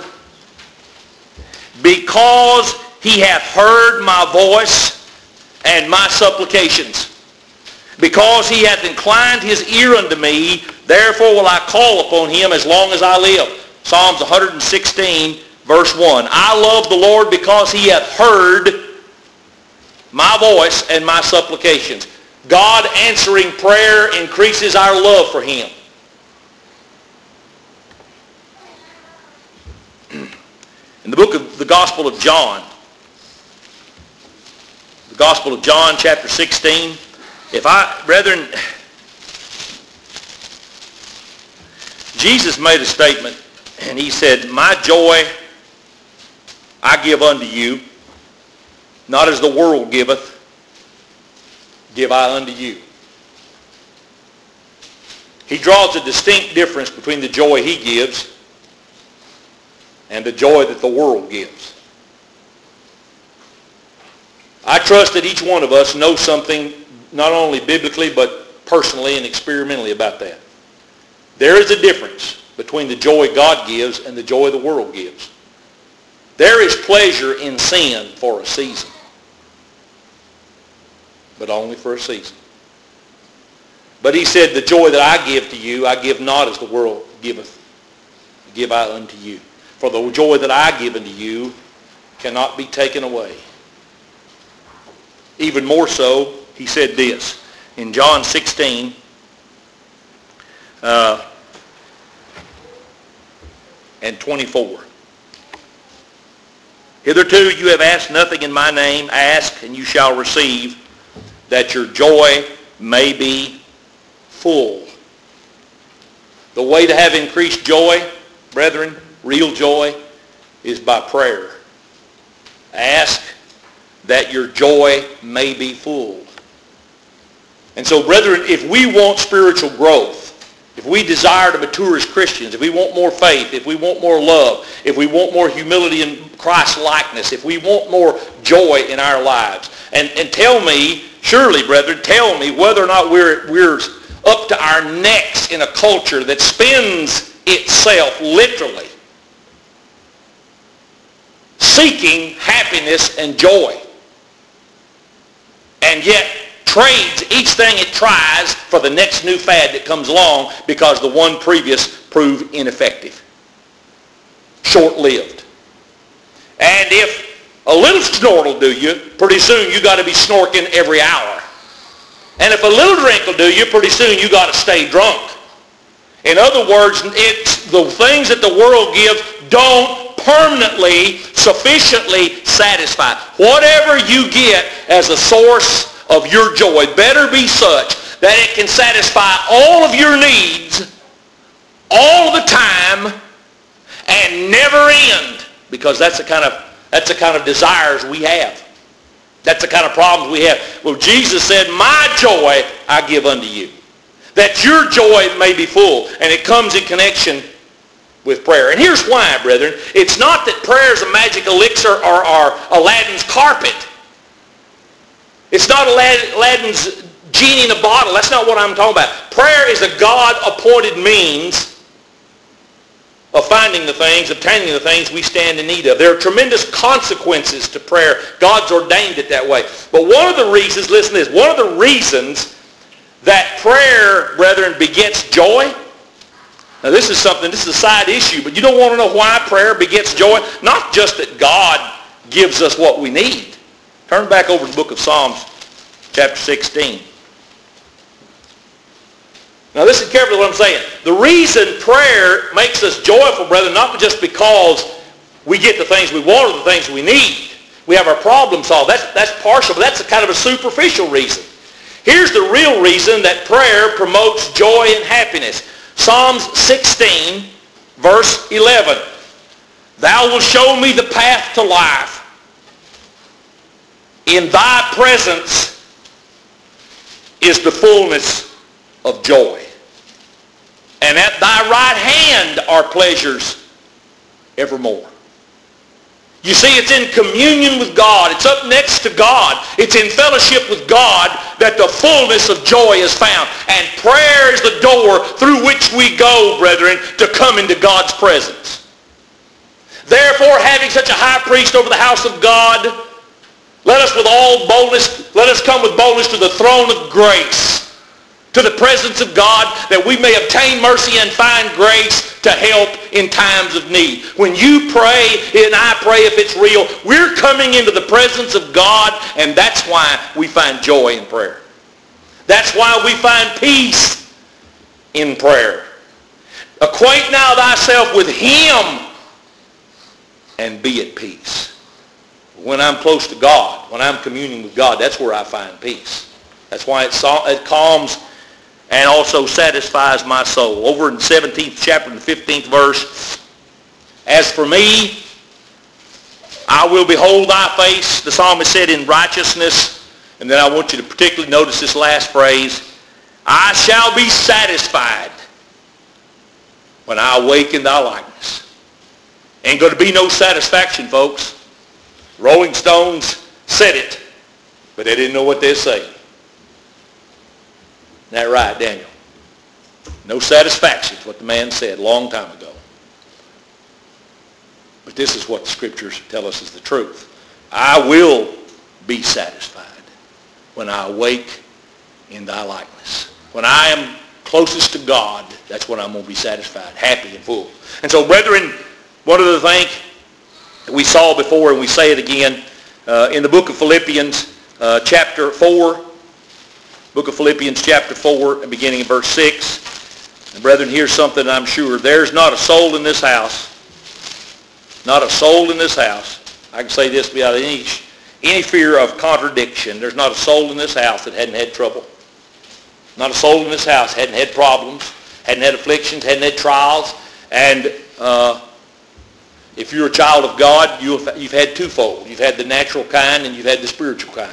because he hath heard my voice and my supplications. Because he hath inclined his ear unto me, therefore will I call upon him as long as I live. Psalms one hundred sixteen, verse one. I love the Lord because he hath heard my voice and my supplications. God answering prayer increases our love for him. In the book of the Gospel of John, the Gospel of John, chapter sixteen, if I, brethren, Jesus made a statement, and he said, my joy I give unto you, not as the world giveth, give I unto you. He draws a distinct difference between the joy he gives and the joy that the world gives. I trust that each one of us knows something, not only biblically, but personally and experimentally about that. There is a difference between the joy God gives and the joy the world gives. There is pleasure in sin for a season, but only for a season. But he said, the joy that I give to you, I give not as the world giveth, give I unto you. For the joy that I give unto you cannot be taken away. Even more so, he said this in John sixteen, uh, and twenty-four. Hitherto you have asked nothing in my name. Ask, and you shall receive, that your joy may be full. The way to have increased joy, brethren, real joy, is by prayer. Ask that your joy may be full. And so, brethren, if we want spiritual growth, if we desire to mature as Christians, if we want more faith, if we want more love, if we want more humility and Christ-likeness, if we want more joy in our lives, and, and tell me, surely, brethren, tell me whether or not we're, we're up to our necks in a culture that spends itself literally seeking happiness and joy, and yet trades each thing it tries for the next new fad that comes along because the one previous proved ineffective, short-lived. And if a little snort will do you, pretty soon you got to be snorking every hour. And if a little drink will do you, pretty soon you got to stay drunk. In other words, it's the things that the world gives don't permanently, sufficiently satisfy. Whatever you get as a source of your joy better be such that it can satisfy all of your needs all the time and never end. because that's the kind of that's the kind of desires we have. That's the kind of problems we have. Well, Jesus said, my joy I give unto you, that your joy may be full. And it comes in connection with prayer. And here's why, brethren. It's not that prayer is a magic elixir or, or Aladdin's carpet. It's not Aladdin's genie in a bottle. That's not what I'm talking about. Prayer is a God-appointed means of finding the things, obtaining the things we stand in need of. There are tremendous consequences to prayer. God's ordained it that way. But one of the reasons, listen to this, one of the reasons that prayer, brethren, begets joy. Now this is something, this is a side issue, but you don't want to know why prayer begets joy? Not just that God gives us what we need. Turn back over to the book of Psalms, chapter sixteen. Now listen carefully to what I'm saying. The reason prayer makes us joyful, brethren, not just because we get the things we want or the things we need. We have our problem solved. That's, that's partial, but that's a kind of a superficial reason. Here's the real reason that prayer promotes joy and happiness. Psalms sixteen, verse eleven. Thou wilt show me the path to life. In thy presence is the fullness of joy. And at thy right hand are pleasures evermore. You see, it's in communion with God. It's up next to God. It's in fellowship with God that the fullness of joy is found. And prayer is the door through which we go, brethren, to come into God's presence. Therefore, having such a high priest over the house of God, let us with all boldness, let us come with boldness to the throne of grace, to the presence of God, that we may obtain mercy and find grace to help in times of need. When you pray, and I pray if it's real, we're coming into the presence of God, and that's why we find joy in prayer. That's why we find peace in prayer. Acquaint now thyself with him and be at peace. When I'm close to God, when I'm communing with God, that's where I find peace. That's why it, it calms and also satisfies my soul. Over in the seventeenth chapter, the fifteenth verse, as for me, I will behold thy face, the psalmist said, in righteousness. And then I want you to particularly notice this last phrase, I shall be satisfied when I awake in thy likeness. Ain't going to be no satisfaction, folks. Rolling Stones said it, but they didn't know what they're saying. Isn't that right, Daniel? No satisfaction is what the man said a long time ago. But this is what the scriptures tell us is the truth. I will be satisfied when I awake in thy likeness. When I am closest to God, that's when I'm going to be satisfied, happy and full. And so, brethren, one of the things that we saw before, and we say it again, uh, in the book of Philippians, uh, chapter four, book of Philippians, chapter four, and beginning in verse six. And brethren, here's something I'm sure. There's not a soul in this house, not a soul in this house, I can say this without any, any fear of contradiction. There's not a soul in this house that hadn't had trouble. Not a soul in this house hadn't had problems, hadn't had afflictions, hadn't had trials. And uh, if you're a child of God, you've, you've had twofold. You've had the natural kind and you've had the spiritual kind.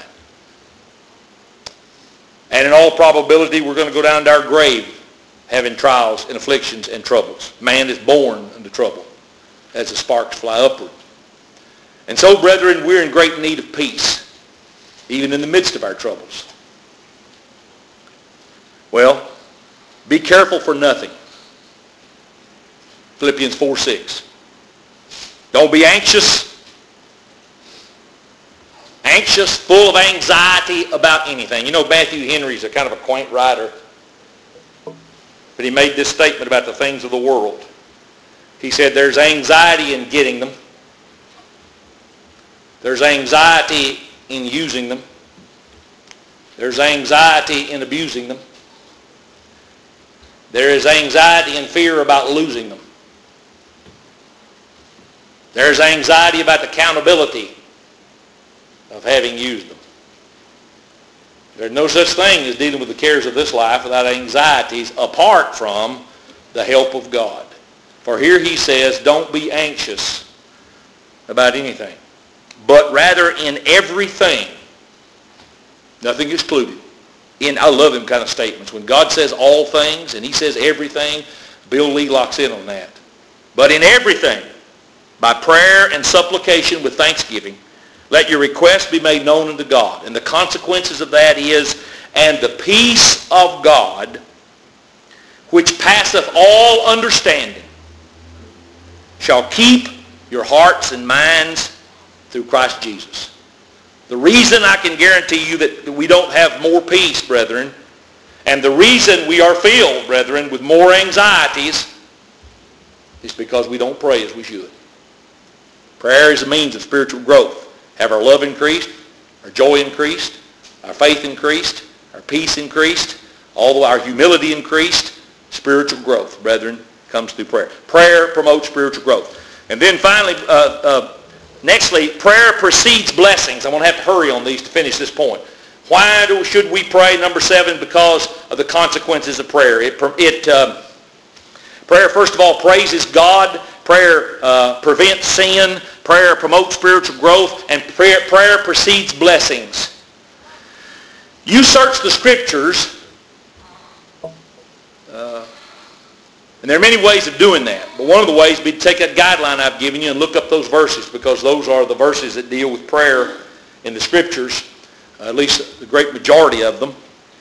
And in all probability, we're going to go down to our grave having trials and afflictions and troubles. Man is born into trouble as the sparks fly upward. And so, brethren, we're in great need of peace, even in the midst of our troubles. Well, be careful for nothing. Philippians four six. Don't be anxious. Anxious, full of anxiety about anything. You know, Matthew Henry's a kind of a quaint writer. But he made this statement about the things of the world. He said there's anxiety in getting them. There's anxiety in using them. There's anxiety in abusing them. There is anxiety and fear about losing them. There's anxiety about the accountability of having used them. There's no such thing as dealing with the cares of this life without anxieties apart from the help of God. For here he says, don't be anxious about anything, but rather in everything, nothing excluded. In, I love them kind of statements. When God says all things and he says everything, Bill Lee locks in on that. But in everything, by prayer and supplication with thanksgiving, let your requests be made known unto God. And the consequences of that is, and the peace of God, which passeth all understanding, shall keep your hearts and minds through Christ Jesus. The reason I can guarantee you that we don't have more peace, brethren, and the reason we are filled, brethren, with more anxieties is because we don't pray as we should. Prayer is a means of spiritual growth. Have our love increased, our joy increased, our faith increased, our peace increased, although our humility increased, spiritual growth, brethren, comes through prayer. Prayer promotes spiritual growth. And then finally, uh, uh, nextly, prayer precedes blessings. I'm going to have to hurry on these to finish this point. Why do, should we pray? Number seven, because of the consequences of prayer. It, it uh, prayer, first of all, praises God. Prayer uh, prevents sin. Prayer promotes spiritual growth. And prayer, prayer precedes blessings. You search the Scriptures, uh, and there are many ways of doing that. But one of the ways would be to take that guideline I've given you and look up those verses, because those are the verses that deal with prayer in the Scriptures, uh, at least the great majority of them.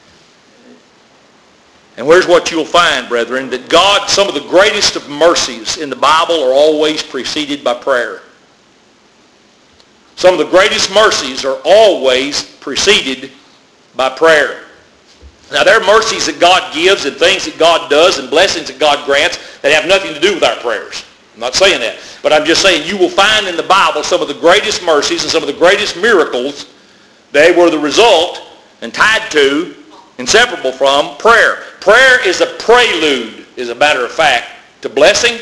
And here's what you'll find, brethren, that God, some of the greatest of mercies in the Bible are always preceded by prayer. Some of the greatest mercies are always preceded by prayer. Now, there are mercies that God gives and things that God does and blessings that God grants that have nothing to do with our prayers. I'm not saying that. But I'm just saying you will find in the Bible some of the greatest mercies and some of the greatest miracles. They were the result and tied to, inseparable from, prayer. Prayer is a prelude, as a matter of fact, to blessing,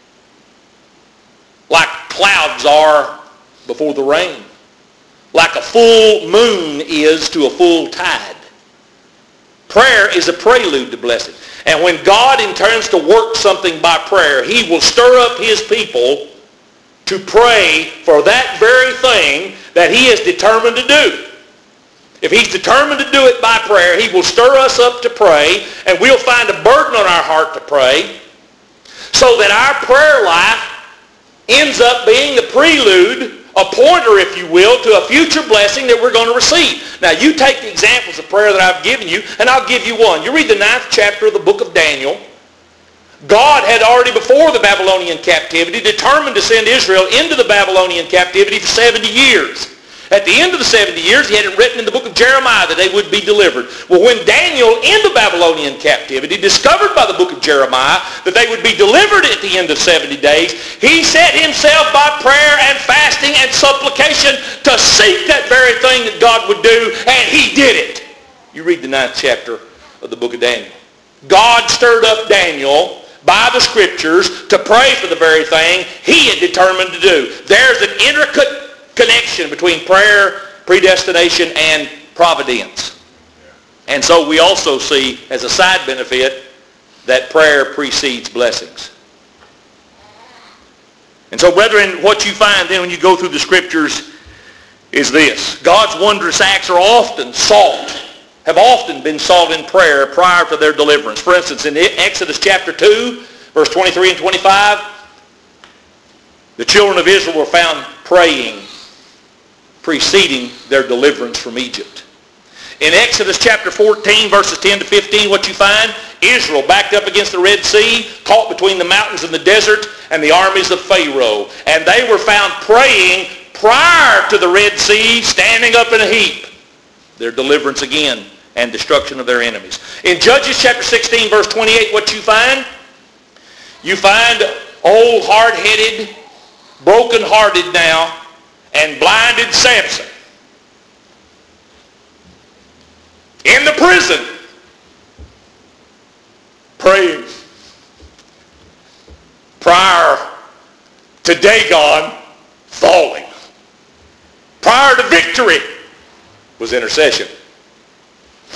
like clouds are before the rain, like a full moon is to a full tide. Prayer is a prelude to blessing. And when God intends to work something by prayer, he will stir up his people to pray for that very thing that he is determined to do. If he's determined to do it by prayer, he will stir us up to pray, and we'll find a burden on our heart to pray, so that our prayer life ends up being the prelude, a pointer, if you will, to a future blessing that we're going to receive. Now, you take the examples of prayer that I've given you, and I'll give you one. You read the ninth chapter of the book of Daniel. God had already, before the Babylonian captivity, determined to send Israel into the Babylonian captivity for seventy years. At the end of the seventy years, he had it written in the book of Jeremiah that they would be delivered. Well, when Daniel, in the Babylonian captivity, discovered by the book of Jeremiah that they would be delivered at the end of seventy days, he set himself by prayer and fasting and supplication to seek that very thing that God would do, and he did it. You read the ninth chapter of the book of Daniel. God stirred up Daniel by the Scriptures to pray for the very thing he had determined to do. There's an intricate connection between prayer, predestination, and providence. And so we also see, as a side benefit, that prayer precedes blessings. And so, brethren, what you find then when you go through the Scriptures is this. God's wondrous acts are often sought, have often been sought in prayer prior to their deliverance. For instance, in Exodus chapter two, verse twenty-three and twenty-five, the children of Israel were found praying preceding their deliverance from Egypt. In Exodus chapter fourteen, verses ten to fifteen, what you find? Israel backed up against the Red Sea, caught between the mountains and the desert, and the armies of Pharaoh. And they were found praying prior to the Red Sea, standing up in a heap. Their deliverance again and destruction of their enemies. In Judges chapter sixteen, verse twenty-eight, what you find? You find old, hard-headed, broken-hearted now, and blinded Samson in the prison praying prior to Dagon falling. Prior to victory was intercession.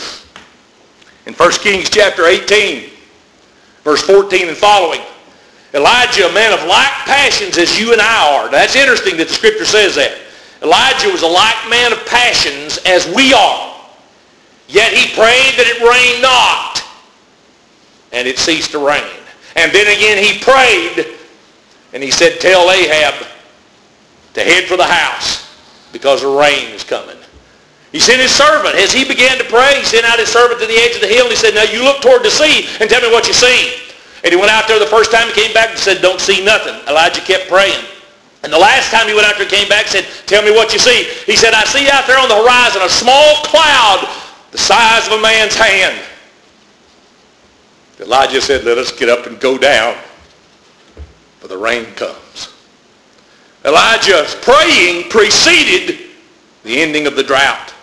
In First Kings chapter eighteen, verse fourteen and following, Elijah, a man of like passions as you and I are. That's interesting that the Scripture says that. Elijah was a like man of passions as we are. Yet he prayed that it rain not. And it ceased to rain. And then again he prayed, and he said, tell Ahab to head for the house because the rain is coming. He sent his servant. As he began to pray, he sent out his servant to the edge of the hill, and he said, now you look toward the sea and tell me what you see. And he went out there the first time, he came back and said, don't see nothing. Elijah kept praying. And the last time he went out there, came back and said, tell me what you see. He said, I see out there on the horizon a small cloud the size of a man's hand. Elijah said, let us get up and go down, for the rain comes. Elijah's praying preceded the ending of the drought.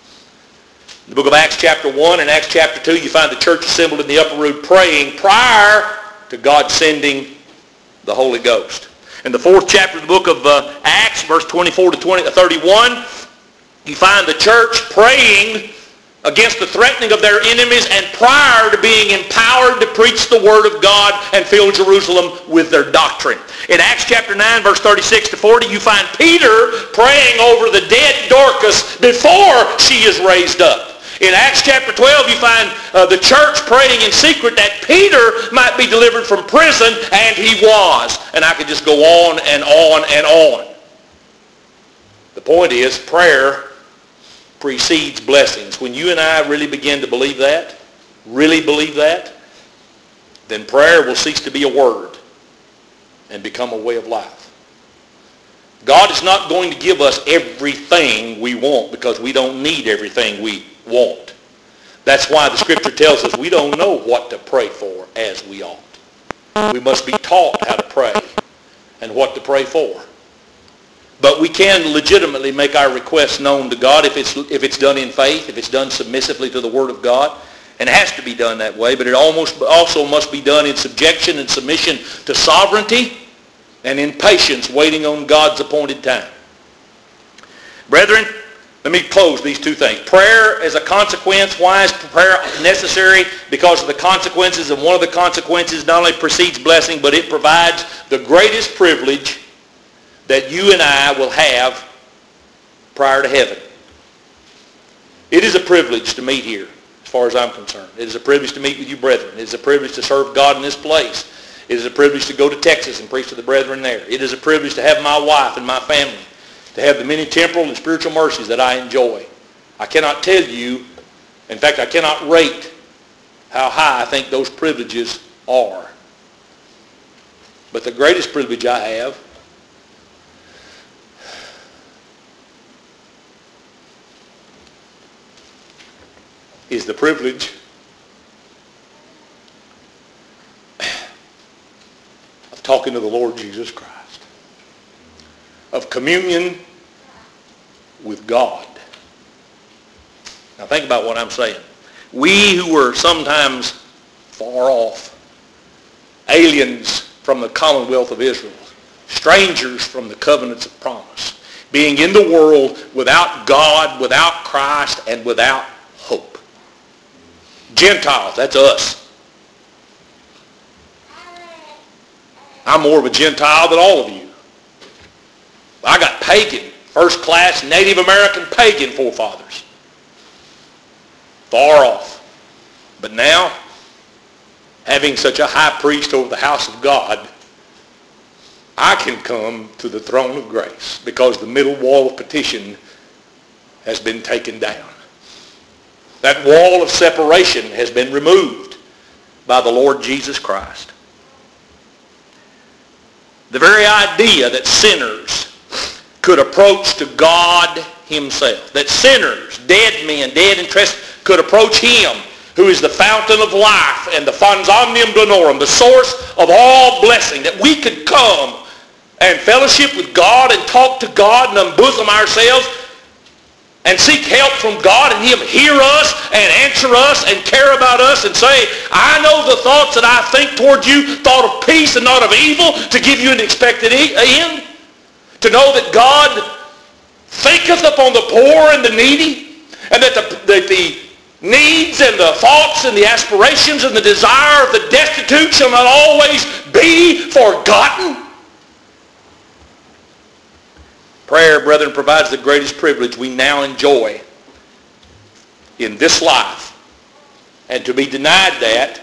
In the book of Acts chapter one and Acts chapter two, you find the church assembled in the upper room praying prior to God sending the Holy Ghost. In the fourth chapter of the book of uh, Acts, verse twenty-four to twenty, thirty-one, you find the church praying against the threatening of their enemies and prior to being empowered to preach the Word of God and fill Jerusalem with their doctrine. In Acts chapter nine, verse thirty-six to forty, you find Peter praying over the dead Dorcas before she is raised up. In Acts chapter twelve, you find uh, the church praying in secret that Peter might be delivered from prison, and he was. And I could just go on and on and on. The point is, prayer precedes blessings. When you and I really begin to believe that, really believe that, then prayer will cease to be a word and become a way of life. God is not going to give us everything we want because we don't need everything we want. That's why the Scripture tells us we don't know what to pray for as we ought. We must be taught how to pray and what to pray for. But we can legitimately make our requests known to God if it's, if it's done in faith, if it's done submissively to the Word of God. And it has to be done that way, but it almost also must be done in subjection and submission to sovereignty and in patience, waiting on God's appointed time. Brethren, let me close these two things. Prayer as a consequence. Why is prayer necessary? Because of the consequences, and one of the consequences not only precedes blessing, but it provides the greatest privilege that you and I will have prior to heaven. It is a privilege to meet here, as far as I'm concerned. It is a privilege to meet with you brethren. It is a privilege to serve God in this place. It is a privilege to go to Texas and preach to the brethren there. It is a privilege to have my wife and my family, to have the many temporal and spiritual mercies that I enjoy. I cannot tell you, in fact, I cannot rate how high I think those privileges are. But the greatest privilege I have is the privilege of talking to the Lord Jesus Christ, of communion with God. Now think about what I'm saying. We who were sometimes far off, aliens from the commonwealth of Israel, strangers from the covenants of promise, being in the world without God, without Christ, and without hope. Gentiles, that's us. I'm more of a Gentile than all of you. I got pagan, first-class Native American pagan forefathers. Far off. But now, having such a high priest over the house of God, I can come to the throne of grace because the middle wall of petition has been taken down. That wall of separation has been removed by the Lord Jesus Christ. The very idea that sinners could approach to God himself, that sinners, dead men, dead in trespass, could approach him who is the fountain of life and the fons omnium bonorum, the source of all blessing, that we could come and fellowship with God and talk to God and unbosom ourselves and seek help from God, and him hear us and answer us and care about us and say, I know the thoughts that I think toward you, thought of peace and not of evil, to give you an expected end. To know that God thinketh upon the poor and the needy, and that the, that the needs and the thoughts and the aspirations and the desire of the destitute shall not always be be forgotten? Prayer, brethren, provides the greatest privilege we now enjoy in this life. And to be denied that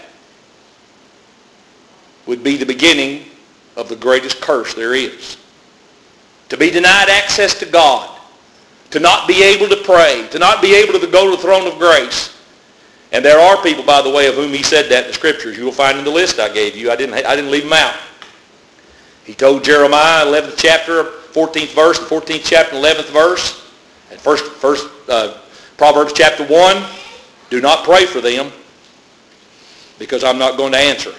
would be the beginning of the greatest curse there is. To be denied access to God, to not be able to pray, to not be able to go to the throne of grace. And there are people, by the way, of whom he said that in the Scriptures. You will find in the list I gave you. I didn't, I didn't leave them out. He told Jeremiah, eleventh chapter, fourteenth verse, the fourteenth chapter, eleventh verse, and first, first uh, Proverbs chapter one, do not pray for them because I'm not going to answer.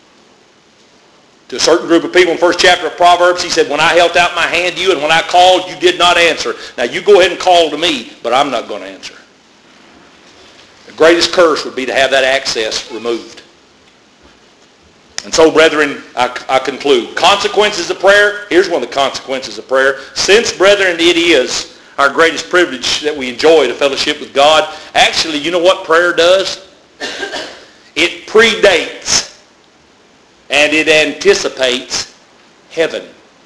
To a certain group of people in the first chapter of Proverbs, he said, when I held out my hand to you and when I called, you did not answer. Now you go ahead and call to me, but I'm not going to answer. The greatest curse would be to have that access removed. And so, brethren, I, I conclude. Consequences of prayer. Here's one of the consequences of prayer. Since, brethren, it is our greatest privilege that we enjoy to fellowship with God, actually, you know what prayer does? It predates and it anticipates heaven.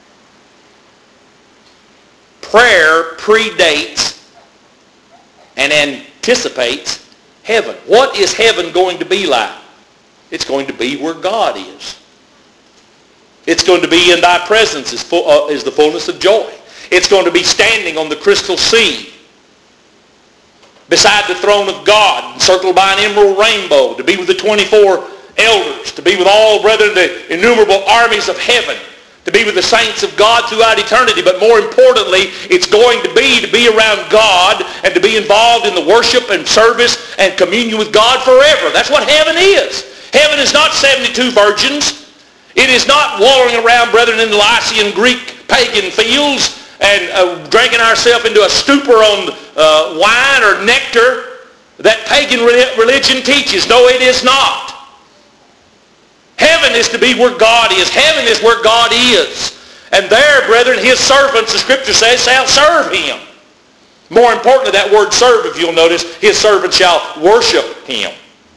Prayer predates and anticipates heaven. What is heaven going to be like? It's going to be where God is. It's going to be in thy presence is, full, uh, is the fullness of joy. It's going to be standing on the crystal sea beside the throne of God, encircled by an emerald rainbow, to be with the twenty-four elders, to be with all, brethren, the innumerable armies of heaven, to be with the saints of God throughout eternity. But more importantly, it's going to be to be around God and to be involved in the worship and service and communion with God forever. That's what heaven is. Heaven is not seventy-two virgins. It is not wallowing around, brethren, in the Lycian Greek pagan fields and uh, drinking ourselves into a stupor on uh, wine or nectar that pagan religion teaches. No, it is not. Heaven is to be where God is. Heaven is where God is. And there, brethren, his servants, the Scripture says, shall serve him. More importantly, that word serve, if you'll notice, his servants shall worship him.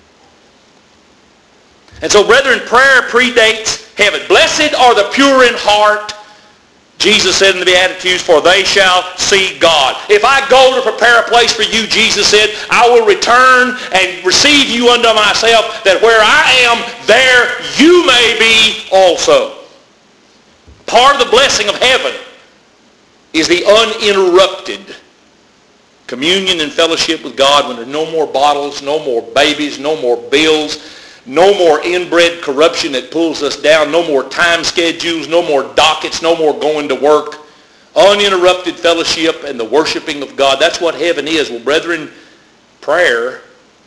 And so, brethren, prayer predates heaven. Blessed are the pure in heart, Jesus said in the Beatitudes, for they shall see God. If I go to prepare a place for you, Jesus said, I will return and receive you unto myself, that where I am, there you may be also. Part of the blessing of heaven is the uninterrupted communion and fellowship with God when there are no more bottles, no more babies, no more bills, no more inbred corruption that pulls us down, no more time schedules, no more dockets, no more going to work. Uninterrupted fellowship and the worshiping of God. That's what heaven is. Well, brethren, prayer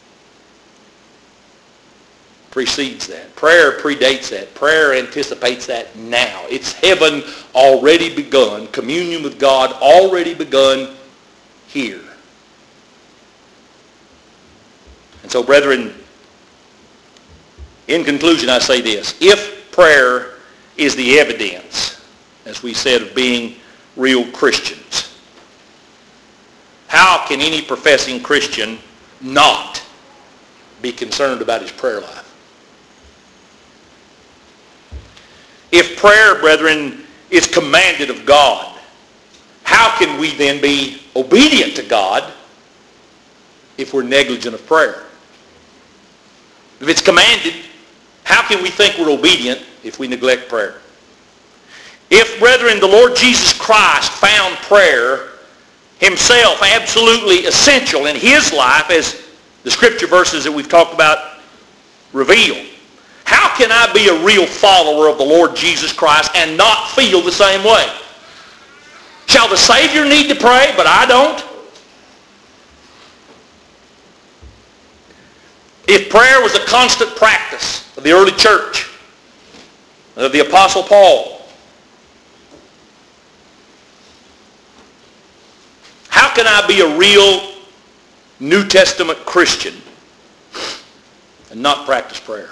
precedes that. Prayer predates that. Prayer anticipates that now. It's heaven already begun. Communion with God already begun here. And so, brethren, in conclusion, I say this. If prayer is the evidence, as we said, of being real Christians, how can any professing Christian not be concerned about his prayer life? If prayer, brethren, is commanded of God, how can we then be obedient to God if we're negligent of prayer? If it's commanded, how can we think we're obedient if we neglect prayer? If, brethren, the Lord Jesus Christ found prayer himself absolutely essential in his life, as the scripture verses that we've talked about reveal, how can I be a real follower of the Lord Jesus Christ and not feel the same way? Shall the Savior need to pray, but I don't? If prayer was a constant practice of the early church, of the Apostle Paul, how can I be a real New Testament Christian and not practice prayer?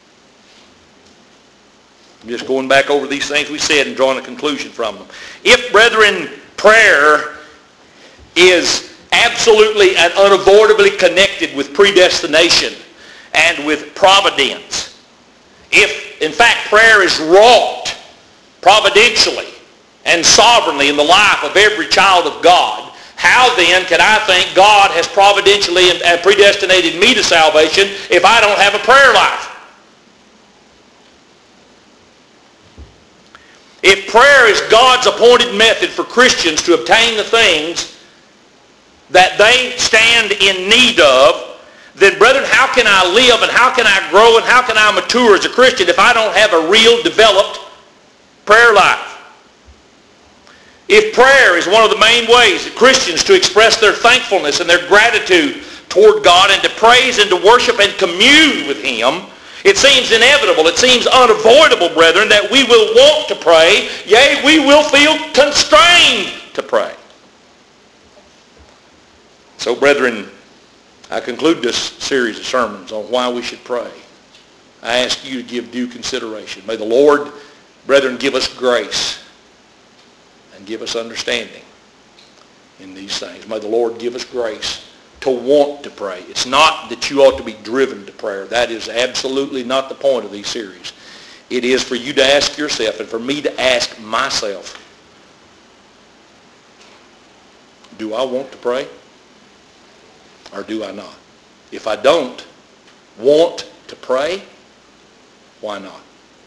I'm just going back over these things we said and drawing a conclusion from them. If, brethren, prayer is absolutely and unavoidably connected with predestination and with providence, if in fact, prayer is wrought providentially and sovereignly in the life of every child of God, how then can I think God has providentially and predestinated me to salvation if I don't have a prayer life? If prayer is God's appointed method for Christians to obtain the things that they stand in need of, then brethren, how can I live and how can I grow and how can I mature as a Christian if I don't have a real developed prayer life? If prayer is one of the main ways that Christians to express their thankfulness and their gratitude toward God and to praise and to worship and commune with Him, it seems inevitable, it seems unavoidable, brethren, that we will want to pray, yea, we will feel constrained to pray. So, brethren, I conclude this series of sermons on why we should pray. I ask you to give due consideration. May the Lord, brethren, give us grace and give us understanding in these things. May the Lord give us grace to want to pray. It's not that you ought to be driven to prayer. That is absolutely not the point of these series. It is for you to ask yourself and for me to ask myself, do I want to pray or do I not? If I don't want to pray, why not?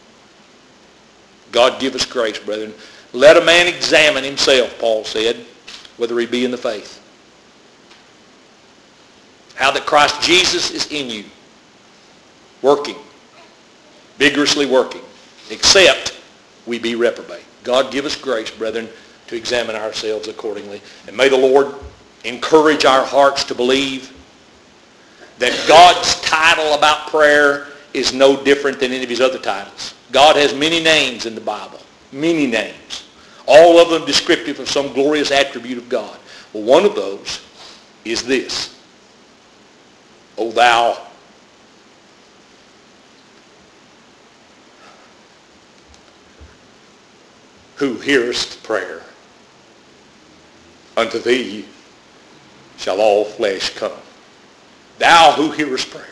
God give us grace, brethren. Let a man examine himself, Paul said, whether he be in the faith. How that Christ Jesus is in you, working, vigorously working, except we be reprobate. God give us grace, brethren, to examine ourselves accordingly. And may the Lord encourage our hearts to believe that God's title about prayer is no different than any of his other titles. God has many names in the Bible, many names, all of them descriptive of some glorious attribute of God. Well, one of those is this: O thou who hearest prayer, unto thee shall all flesh come. Thou who hearest prayer.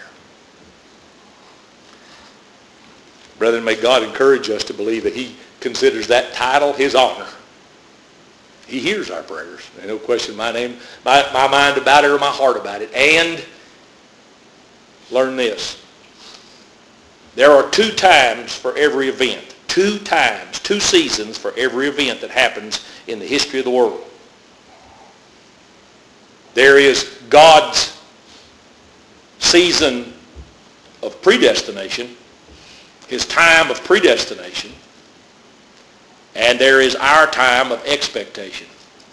Brethren, may God encourage us to believe that he considers that title his honor. He hears our prayers. There's no question in my name, my, my mind about it or my heart about it. And learn this. There are two times for every event. Two times, two seasons for every event that happens in the history of the world. There is God's season of predestination, his time of predestination, and there is our time of expectation.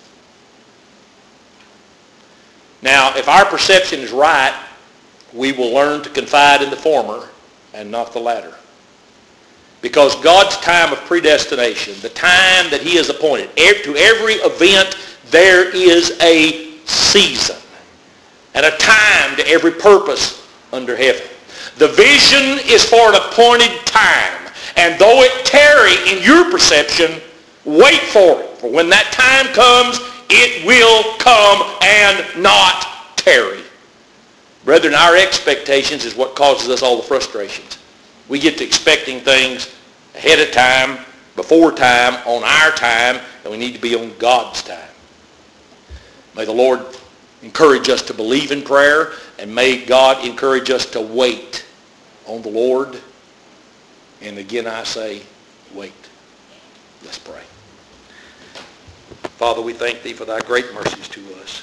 Now, if our perception is right, we will learn to confide in the former and not the latter. Because God's time of predestination, the time that he has appointed, to every event there is a season and a time to every purpose under heaven. The vision is for an appointed time, and though it tarry in your perception, wait for it. For when that time comes, it will come and not tarry. Brethren, our expectations is what causes us all the frustrations. We get to expecting things ahead of time, before time, on our time, and we need to be on God's time. May the Lord encourage us to believe in prayer, and may God encourage us to wait on the Lord. And again I say, wait. Let's pray. Father, we thank thee for thy great mercies to us.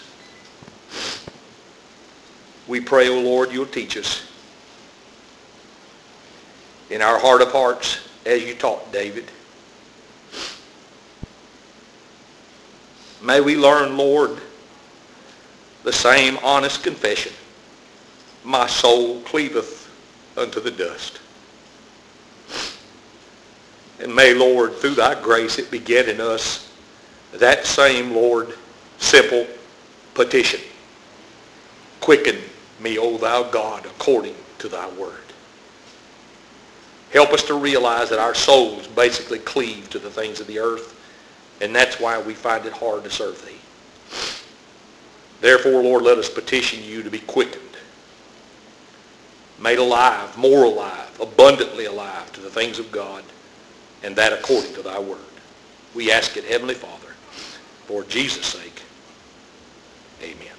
We pray, O Lord, you'll teach us in our heart of hearts as you taught David. May we learn, Lord, the same honest confession. My soul cleaveth unto the dust. And may, Lord, through thy grace it beget in us that same, Lord, simple petition. Quicken me, O thou God, according to thy word. Help us to realize that our souls basically cleave to the things of the earth, and that's why we find it hard to serve thee. Therefore, Lord, let us petition you to be quickened made alive, more alive, abundantly alive to the things of God, and that according to thy word. We ask it, Heavenly Father, for Jesus' sake. Amen.